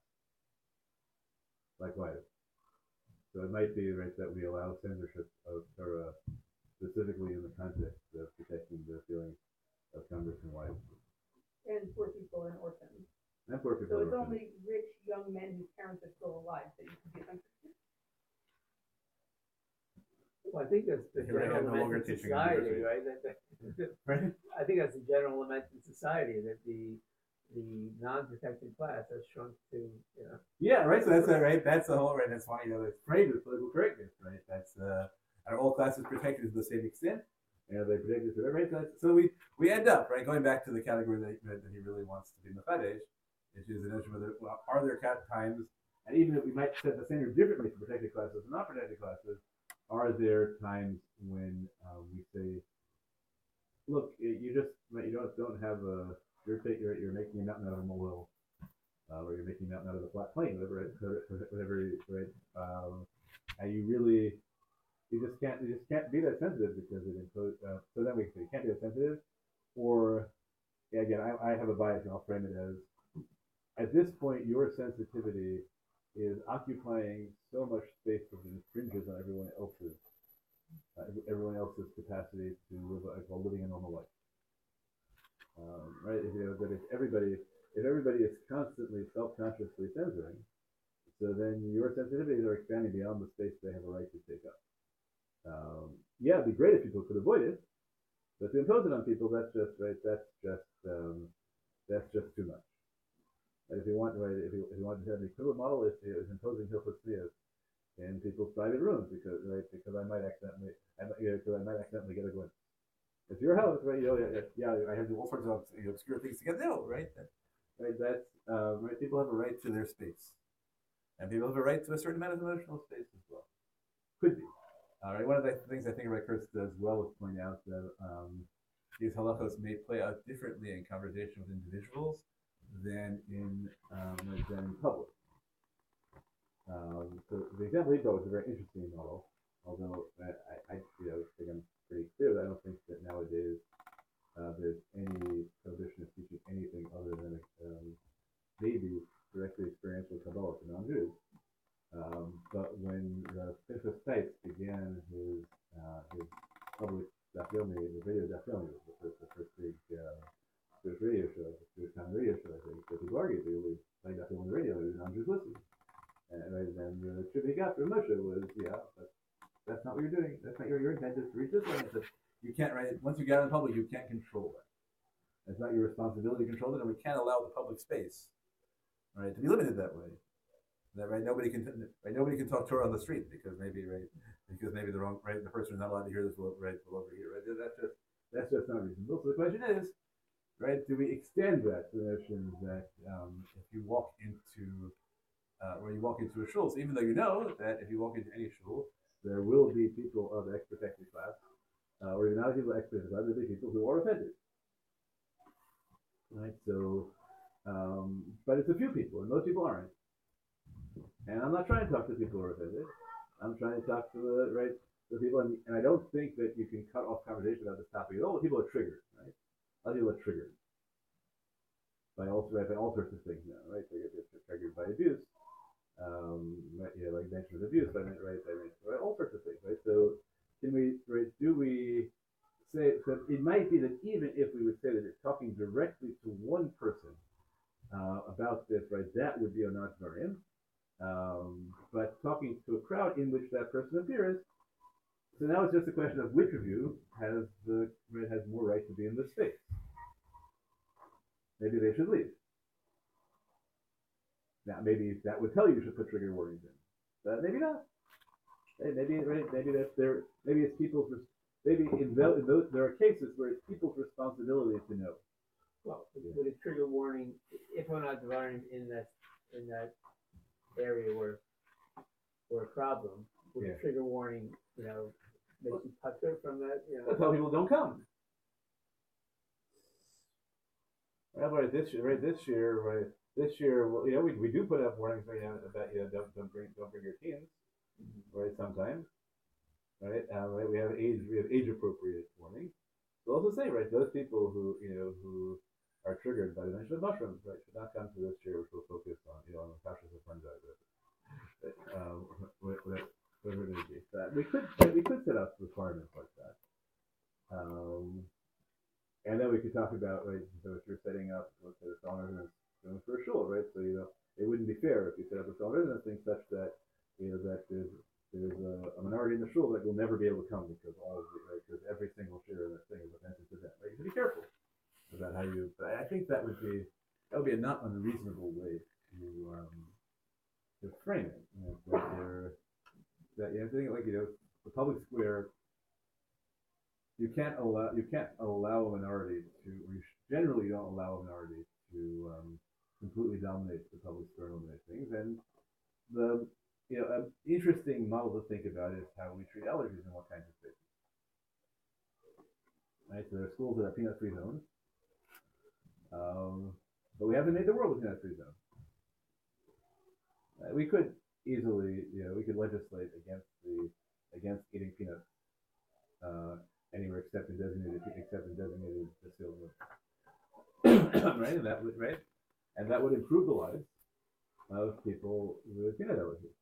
like wives. So it might be right that we allow censorship of Torah specifically in the context of protecting the feelings of Congress and wives. And poor people and orphans. And poor people. So it's only rich young men whose parents are still alive that you can be offensive to. Well, I think that's the Here I am general no longer lament in teaching society, university. right? Right? I think that's the general lament in society that the non-protected class has shrunk to, you know. Yeah, right. So that's right. That's the whole right. That's why it's framed as political correctness, right? That's are all classes protected to the same extent? They're protected to right. So we end up right going back to the category that he really wants to be Mefadish, which is the notion whether are there times, and even if we might set the standard differently for protected classes and not protected classes, are there times when we say, look, you don't have a you're making a mountain out of a molehill, or you're making a mountain out of a flat plane, whatever, right? And you just can't be that sensitive because it imposes. So then we say you can't be that sensitive, or again, I have a bias and I'll frame it as at this point your sensitivity is occupying so much space that it infringes on everyone else's capacity to live living a normal life. Right? If everybody is constantly self-consciously censoring, so then your sensitivities are expanding beyond the space they have a right to take up. Yeah, it'd be great if people could avoid it, but to impose it on people, that's just right. That's just too much. And if you want to have an equivalent model, is imposing Hilchos Tznius in people's private rooms because I might accidentally get a glimpse. It's your house, right? I have to do all sorts of obscure things to get no, right? That's right. People have a right to their space, and people have a right to a certain amount of emotional space as well. Could be. All right. One of the things I think Rabbi Kurtz does well is point out that these halachos may play out differently in conversation with individuals than in public. So the example he brought was a very interesting model, although I think I'm pretty clear that I don't think that nowadays there's any prohibition of teaching anything other than maybe directly experiential Kabbalah to non-Jews. But when Pinchas Stites began his public Daf Yomi, the radio Daf Yomi, the first big radio show, the first kind of radio show, I think, that people argued they would play Daf Yomi on the radio, and non-Jews listened. And the trip he got from Moshe was, but that's not what you're doing. That's not your intent is to reach this line. You can't, right? Once you get out in public, you can't control it. It's not your responsibility to control it, and we can't allow the public space, right, to be limited that way. That right, nobody can talk Torah on the street because maybe the wrong the person is not allowed to hear this will overhear. Right? That's just not reasonable. So the question is, right, do we extend that to the notion that if you walk into a shul, so even though you know that if you walk into any shul, there will be people of the ex-protected class, or even not people of ex-protected class, there'll be people who are offended. Right? So, but it's a few people, and most people aren't. And I'm not trying to talk to people who are offended. I'm trying to talk to the people, and I don't think that you can cut off conversation about this topic at all. People are triggered, right? A lot of people are triggered by all sorts of things now, right? They get triggered by abuse. Like mention of abuse, all sorts of things, right? So, do we say, so it might be that even if we would say that it's talking directly to one person about this, right, that would be a non-dvarim. But talking to a crowd in which that person appears, so now it's just a question of which of you has more right to be in this space. Maybe they should leave. Now, maybe that would tell you should put trigger warnings in, but maybe not. Maybe that's there. Maybe it's people's. Maybe in those there are cases where it's people's responsibility to know. Well, with a trigger warning, if we're not dividing in that area where a problem, with a trigger warning, make you pucker from that. That's how people don't come. This year, well, we do put up warnings about don't bring your teens, right? Sometimes, right? We have age appropriate warnings. We'll also say, right, those people who are triggered by the mention of mushrooms, right, should not come to this year, which will focus on the Pashas of Fungi, whatever it may be. We could set up requirements like that. And then we could talk about, right, so if you're setting up, let's say, a strong residence for a shul, right? So, it wouldn't be fair if you set up a strong residence thing such that, that there's a minority in the shul that will never be able to come because because every single share of that thing is offensive to them. Right? You have to be careful about how you, but I think that would be a not unreasonable way to frame it. That you have to think like, the public square, you can't allow a minority to, or you generally don't allow a minority to completely dominate the public square and eliminate things. And the an interesting model to think about is how we treat allergies in what kinds of spaces. Right, so there are schools that are peanut-free zones, but we haven't made the world a peanut-free zone. We could easily, we could legislate against eating peanuts anywhere except in designated distilled milk. Right, and that would improve the lives of people with peanut allergies.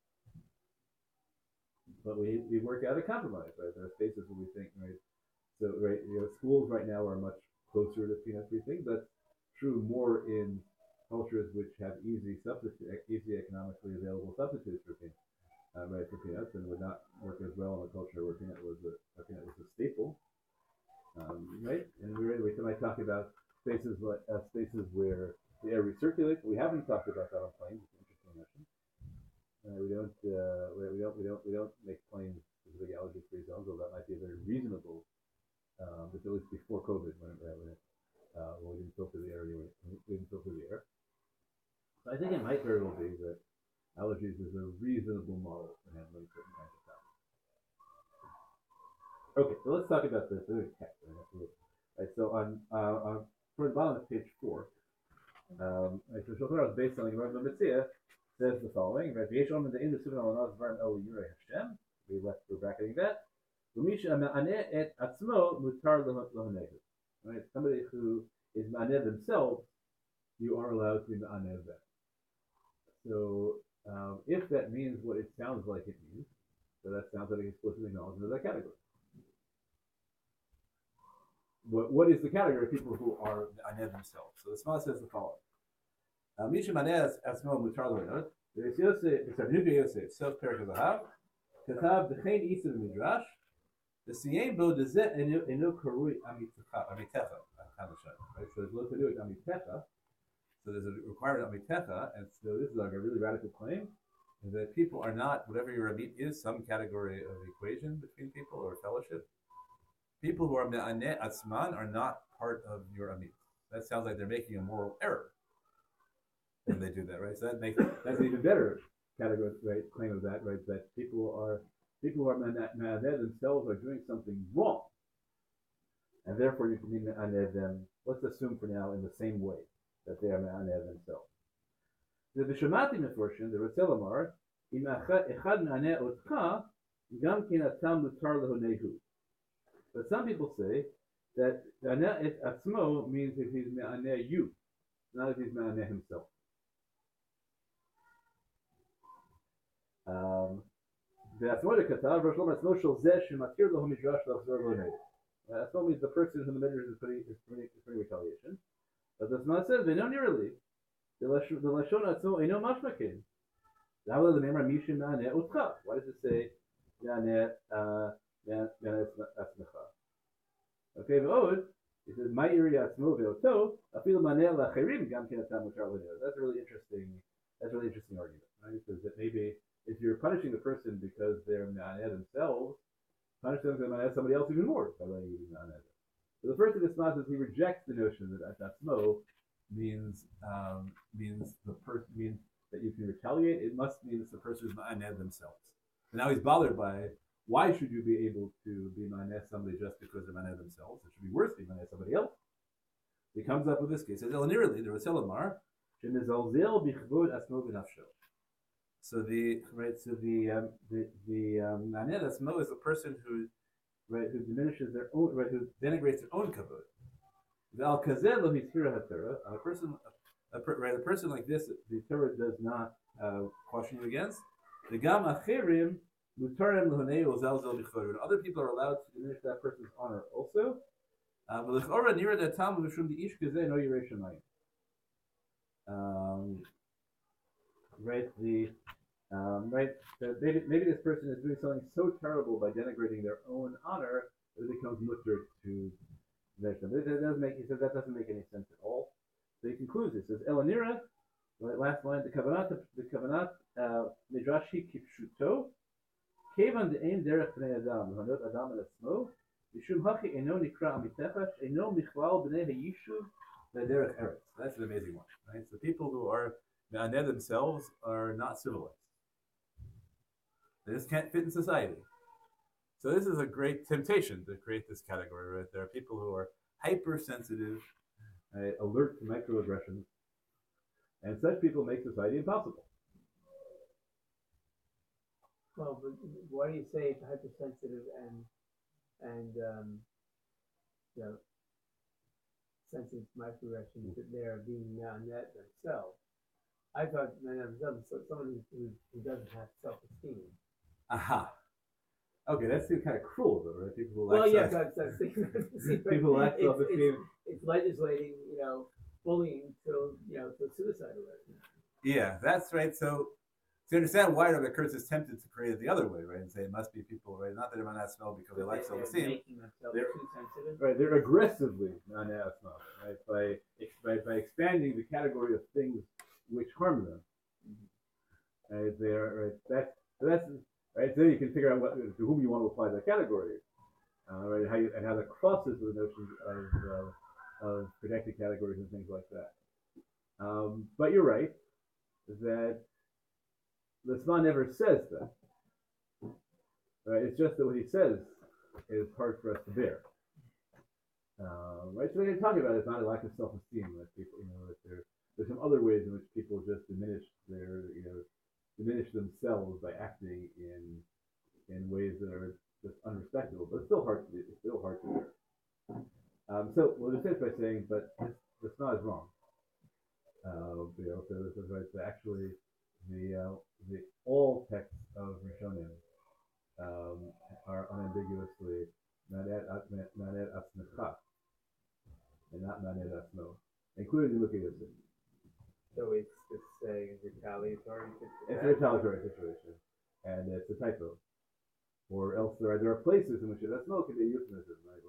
But we work out a compromise, right? There are spaces where we think, right, so right, schools right now are much closer to peanut-free things. That's true more in cultures which have easy economically available substitutes for peanuts. For peanuts, and would not work as well in a culture where peanut was a staple, right? And we might talk about spaces where the air recirculates. We haven't talked about that on planes. It's an interesting notion. We don't make planes specific allergy-free zones, although that might be a very reasonable. At least before COVID, when we didn't filter the air, So I think it might very well be that allergies is a reasonable model for handling certain kinds of problems. Okay, so let's talk about this. Right, so on toward the bottom of page 4, so Shulchan Aruch based on the Gemara Metzia says the following: right, we're bracketing that. Right, somebody who is ma'aneh themselves, you are allowed to be ma'aneh them. So if that means what it sounds like it means, so that sounds like an explicit acknowledgement of that category. What is the category of people who are ma'aneh themselves? So the Sma says the following: Misha ma'aneh atzmo mutar l'renot. There's Yosef, Yosef, self Perek Zahav, Katav Dechein Isa Midrash. The Siyem Bo Dezeh Eno Karui Amitecha. Right, so there's what to do with Amitecha. So there's a requirement of Amitecha, and so this is like a really radical claim, is that people are not, whatever your Amit is, some category of equation between people or fellowship. People who are Me'aneh Atzman are not part of your Amit. That sounds like they're making a moral error when they do that, right? So that's an even better category, right, claim of that, right? That people who are Me'aneh themselves are doing something wrong, and therefore you can be Me'aneh them. Let's assume for now in the same way that they are Me'aneh themselves. The Bishomati Meforshim, the Ratzel Amar, Im Echad Me'aneh Otcha, Gam Kin Atam Mutar Lehonehu. But some people say that Me'aneh Atzmo means if he's Me'aneh you, not if he's Me'aneh himself. Atzmo means the person who the midrash is putting retaliation. But the Sma says they know nearly the lashon atzmo eno mashmakin. Why does it say Me'aneh Atzmecha? Okay, v'od it says Ma'iri Atzmo ve'oto afilu Me'aneh lacherim gam ken atam mutar l'neder. That's a really interesting argument, right? Because that maybe if you're punishing the person because they're Me'aneh themselves, punish them because Me'aneh somebody else even more by letting you be Me'aneh. So the first thing that Sma says, he rejects the notion that Atzmo means that you can retaliate. It must mean that the person is Me'aneh themselves. And now he's bothered by, why should you be able to be Me'aneh somebody just because they're Me'aneh themselves? It should be worse to be Me'aneh somebody else. He comes up with this case. He says, Elanirli, the Ratzel Amar, Shemizalzel bichvod Atzmo v'nafsho. So the Me'aneh Atzmo is a person who diminishes their own, who denigrates their own kavod. A person like this, the Torah does not caution you against. The gam acherim Mutarim l'honei u'zelzel b'chod. When other people are allowed to diminish that person's honor also. V'lechora nira datam v'shum di'ish kazeh no yirei shamayim. Right, right. So maybe this person is doing something so terrible by denigrating their own honor that it becomes mutter to them. He says that doesn't make any sense at all. So he concludes it. He says Elanira, last line, the kavanat midrashi kipshuto kevan de'ein derech bnei adam l'hanot adam el atzmo mishum hachi eno nikra amitechash eno michlal bnei hayishuv v'derech eretz. That's an amazing one, right? So people who are me'aneh themselves are not civilized. They just can't fit in society. So this is a great temptation to create this category, right? There are people who are hypersensitive, alert to microaggressions, and such people make society impossible. Well, but why do you say it's hypersensitive and you know, sensitive to microaggressions that they're being net themselves? I thought themselves, so someone who doesn't have self-esteem. Aha. Okay, that's kind of cruel, though, right? People who lack people lack self-esteem. It's legislating, bullying till suicide already. Yeah, that's right. So to understand why Rabbi Kurtz is tempted to create it the other way, right, and say it must be people, right, not that they're not smell because they lack self-esteem. Making themselves too sensitive. Right, they're aggressively not right, by expanding the category of things which harm them. Right, they're right. That's right. So you can figure out to whom you want to apply that category, right? How that crosses the notion of protected categories and things like that. But you're right that the Tzma never says that. Right? It's just that what he says is hard for us to bear. Right? So what you're talking about is not a lack of self-esteem. That people, that there's some other ways in which people just diminish themselves by acting in ways that are just unrespectable. But it's still hard to do. It's still hard to bear. So we'll just finish by saying, but the Tzma is wrong. So this is right. So actually, the all texts of Rishonim are unambiguously Nanet Atzmecha and not Nanet Atzmo, including the Lukei Yosef. So it's a retaliatory situation. It's a retaliatory situation, and it's a typo. Or else there are places in which Atzmo can be a euphemism, right?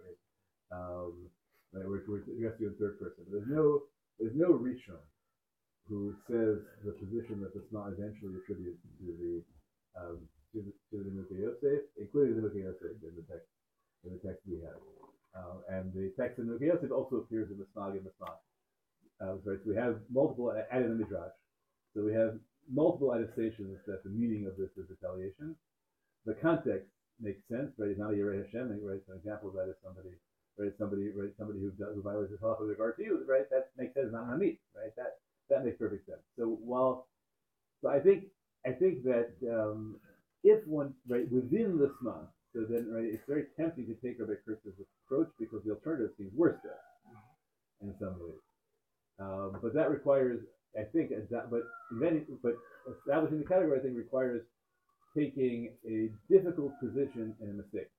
Right, where it's addressed you in third person. But there's no Rishon who says the position that the Tzma eventually attributes to the Lukei Yosef, including the Lukei Yosef in the text we have. And the text in the Lukei Yosef also appears in the Snag and the Snag. Right, so we have multiple added in the Midrash. So we have multiple attestations that the meaning of this is retaliation. The context makes sense, right? It's not a Yerei Hashem, right? So an example of that is somebody who violates his halacha with regard to you, right? That makes sense, not Hamid, right? That makes perfect sense. So I think that if one, right, within the Tzma, so then, right, it's very tempting to take Rabbi Kurtz's approach because the alternative seems worse to us in some ways. But that requires, I think, but establishing the category, I think, requires taking a difficult position in a mistake.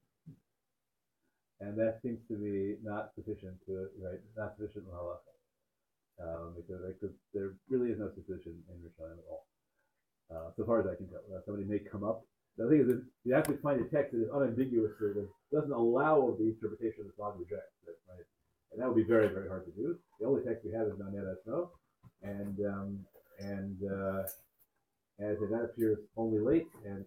And that seems to be not sufficient in halacha. Because there really is no suspicion in Rishonim at all. So far as I can tell. Somebody may come up. The thing is, you have to find a text that is unambiguous, that doesn't allow the interpretation of the Tzma rejects, right? And that would be very, very hard to do. The only text we have is Nanet Atzmo, and that appears only late, and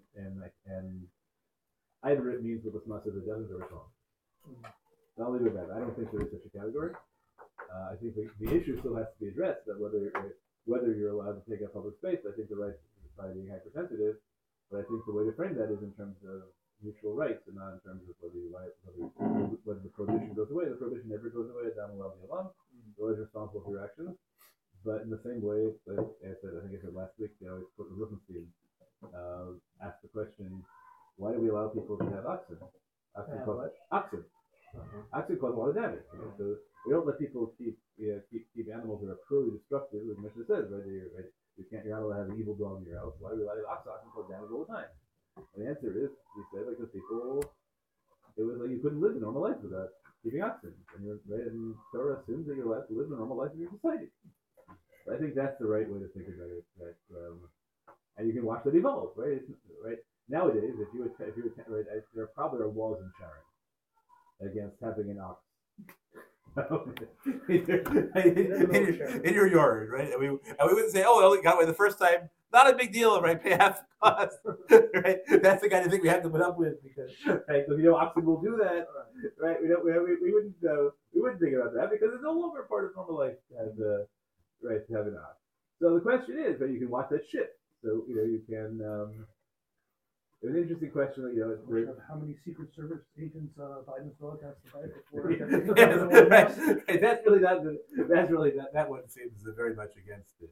either it means what the Tzma says it doesn't, or it's wrong. So I'll leave it at that. I don't think there is such a category. I think the issue still has to be addressed, that whether you're allowed to take up public space. I think the right by being hypersensitive, but I think the way to frame that is in terms of mutual rights and not in terms of whether the prohibition goes away. The prohibition never goes away. Adam Alav Yalam. You're always responsible for your actions. But in the same way, I think I said last week, Rubenstein asked the question, why do we allow people to have oxen? Oxen. Oxen cause a lot of damage. Right? So we don't let people keep animals that are purely destructive, as Mishnah says, right? You're not allowed to have an evil dog in your house. Why do we allow oxen cause damage all the time? And the answer is, he said, like, because people, it was like you couldn't live a normal life without keeping oxen. And you're right, and Torah assumes that you're allowed to live a normal life in your society. So I think that's the right way to think about it. That, and you can watch that evolve, right? Right nowadays, if you right, there probably are laws in Sharon against having an ox in your yard, right? And we wouldn't say, oh, it got away the first time. Not a big deal, right? Pay half the cost, right? That's the kind of thing we have to put up with because, right? So oxen will do that, right? We wouldn't think about that because it's no longer part of normal life to have right to have an ox. So the question is, right? You can watch that shift. So you can. It was an interesting question. How many Secret Service agents Biden's dog has to fight before? Right. That's really not. That one seems very much against it.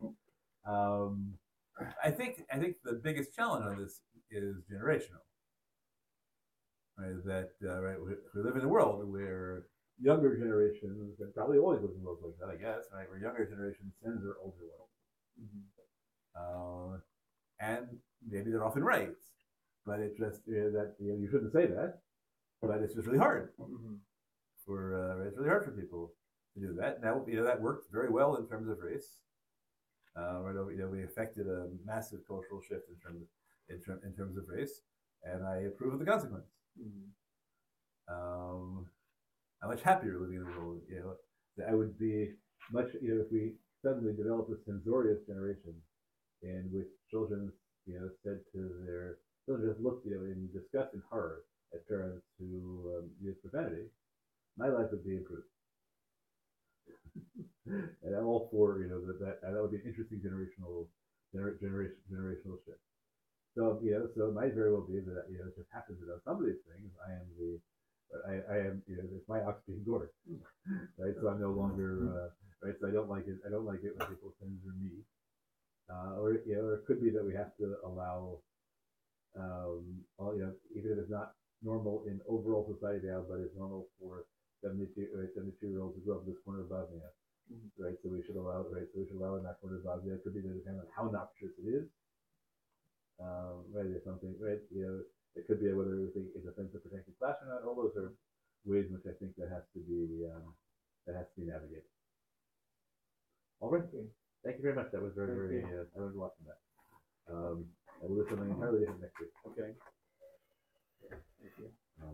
I think the biggest challenge on this is generational. Right, that right, we live in a world where younger generations, and probably always live in worlds like that, I guess, right, where younger generations send their older ones, and maybe they're often right, but it's just that you shouldn't say that, but it's just really hard for it's really hard for people to do that. Now that worked very well in terms of race. We affected a massive cultural shift in terms of race, and I approve of the consequence. I'm much happier living in a world. I would be much. If we suddenly develop a censorious generation, in which children, said to their children just looked, in disgust and horror at parents who use profanity, my life would be improved. And I'm all for that would be an interesting generational shift. So so it might very well be that it just happens that on some of these things I am it's my ox being gored, right? So I'm no longer right. So I don't like it. I don't like it when people censor me, or it could be that we have to allow, even if it's not normal in overall society now, but it's normal for 72-year-olds who grew up in this corner of Bosnia. Right, so we should allow in that corner of Bosnia. It could be depending on how noxious it is. Right, there's something. Right, it could be whether we think it's a offensive protected class or not. All those are ways in which I think that has to be navigated. All right, thank you very much. That was very I learned a lot from that. I will do something entirely different next week. Okay. Thank you.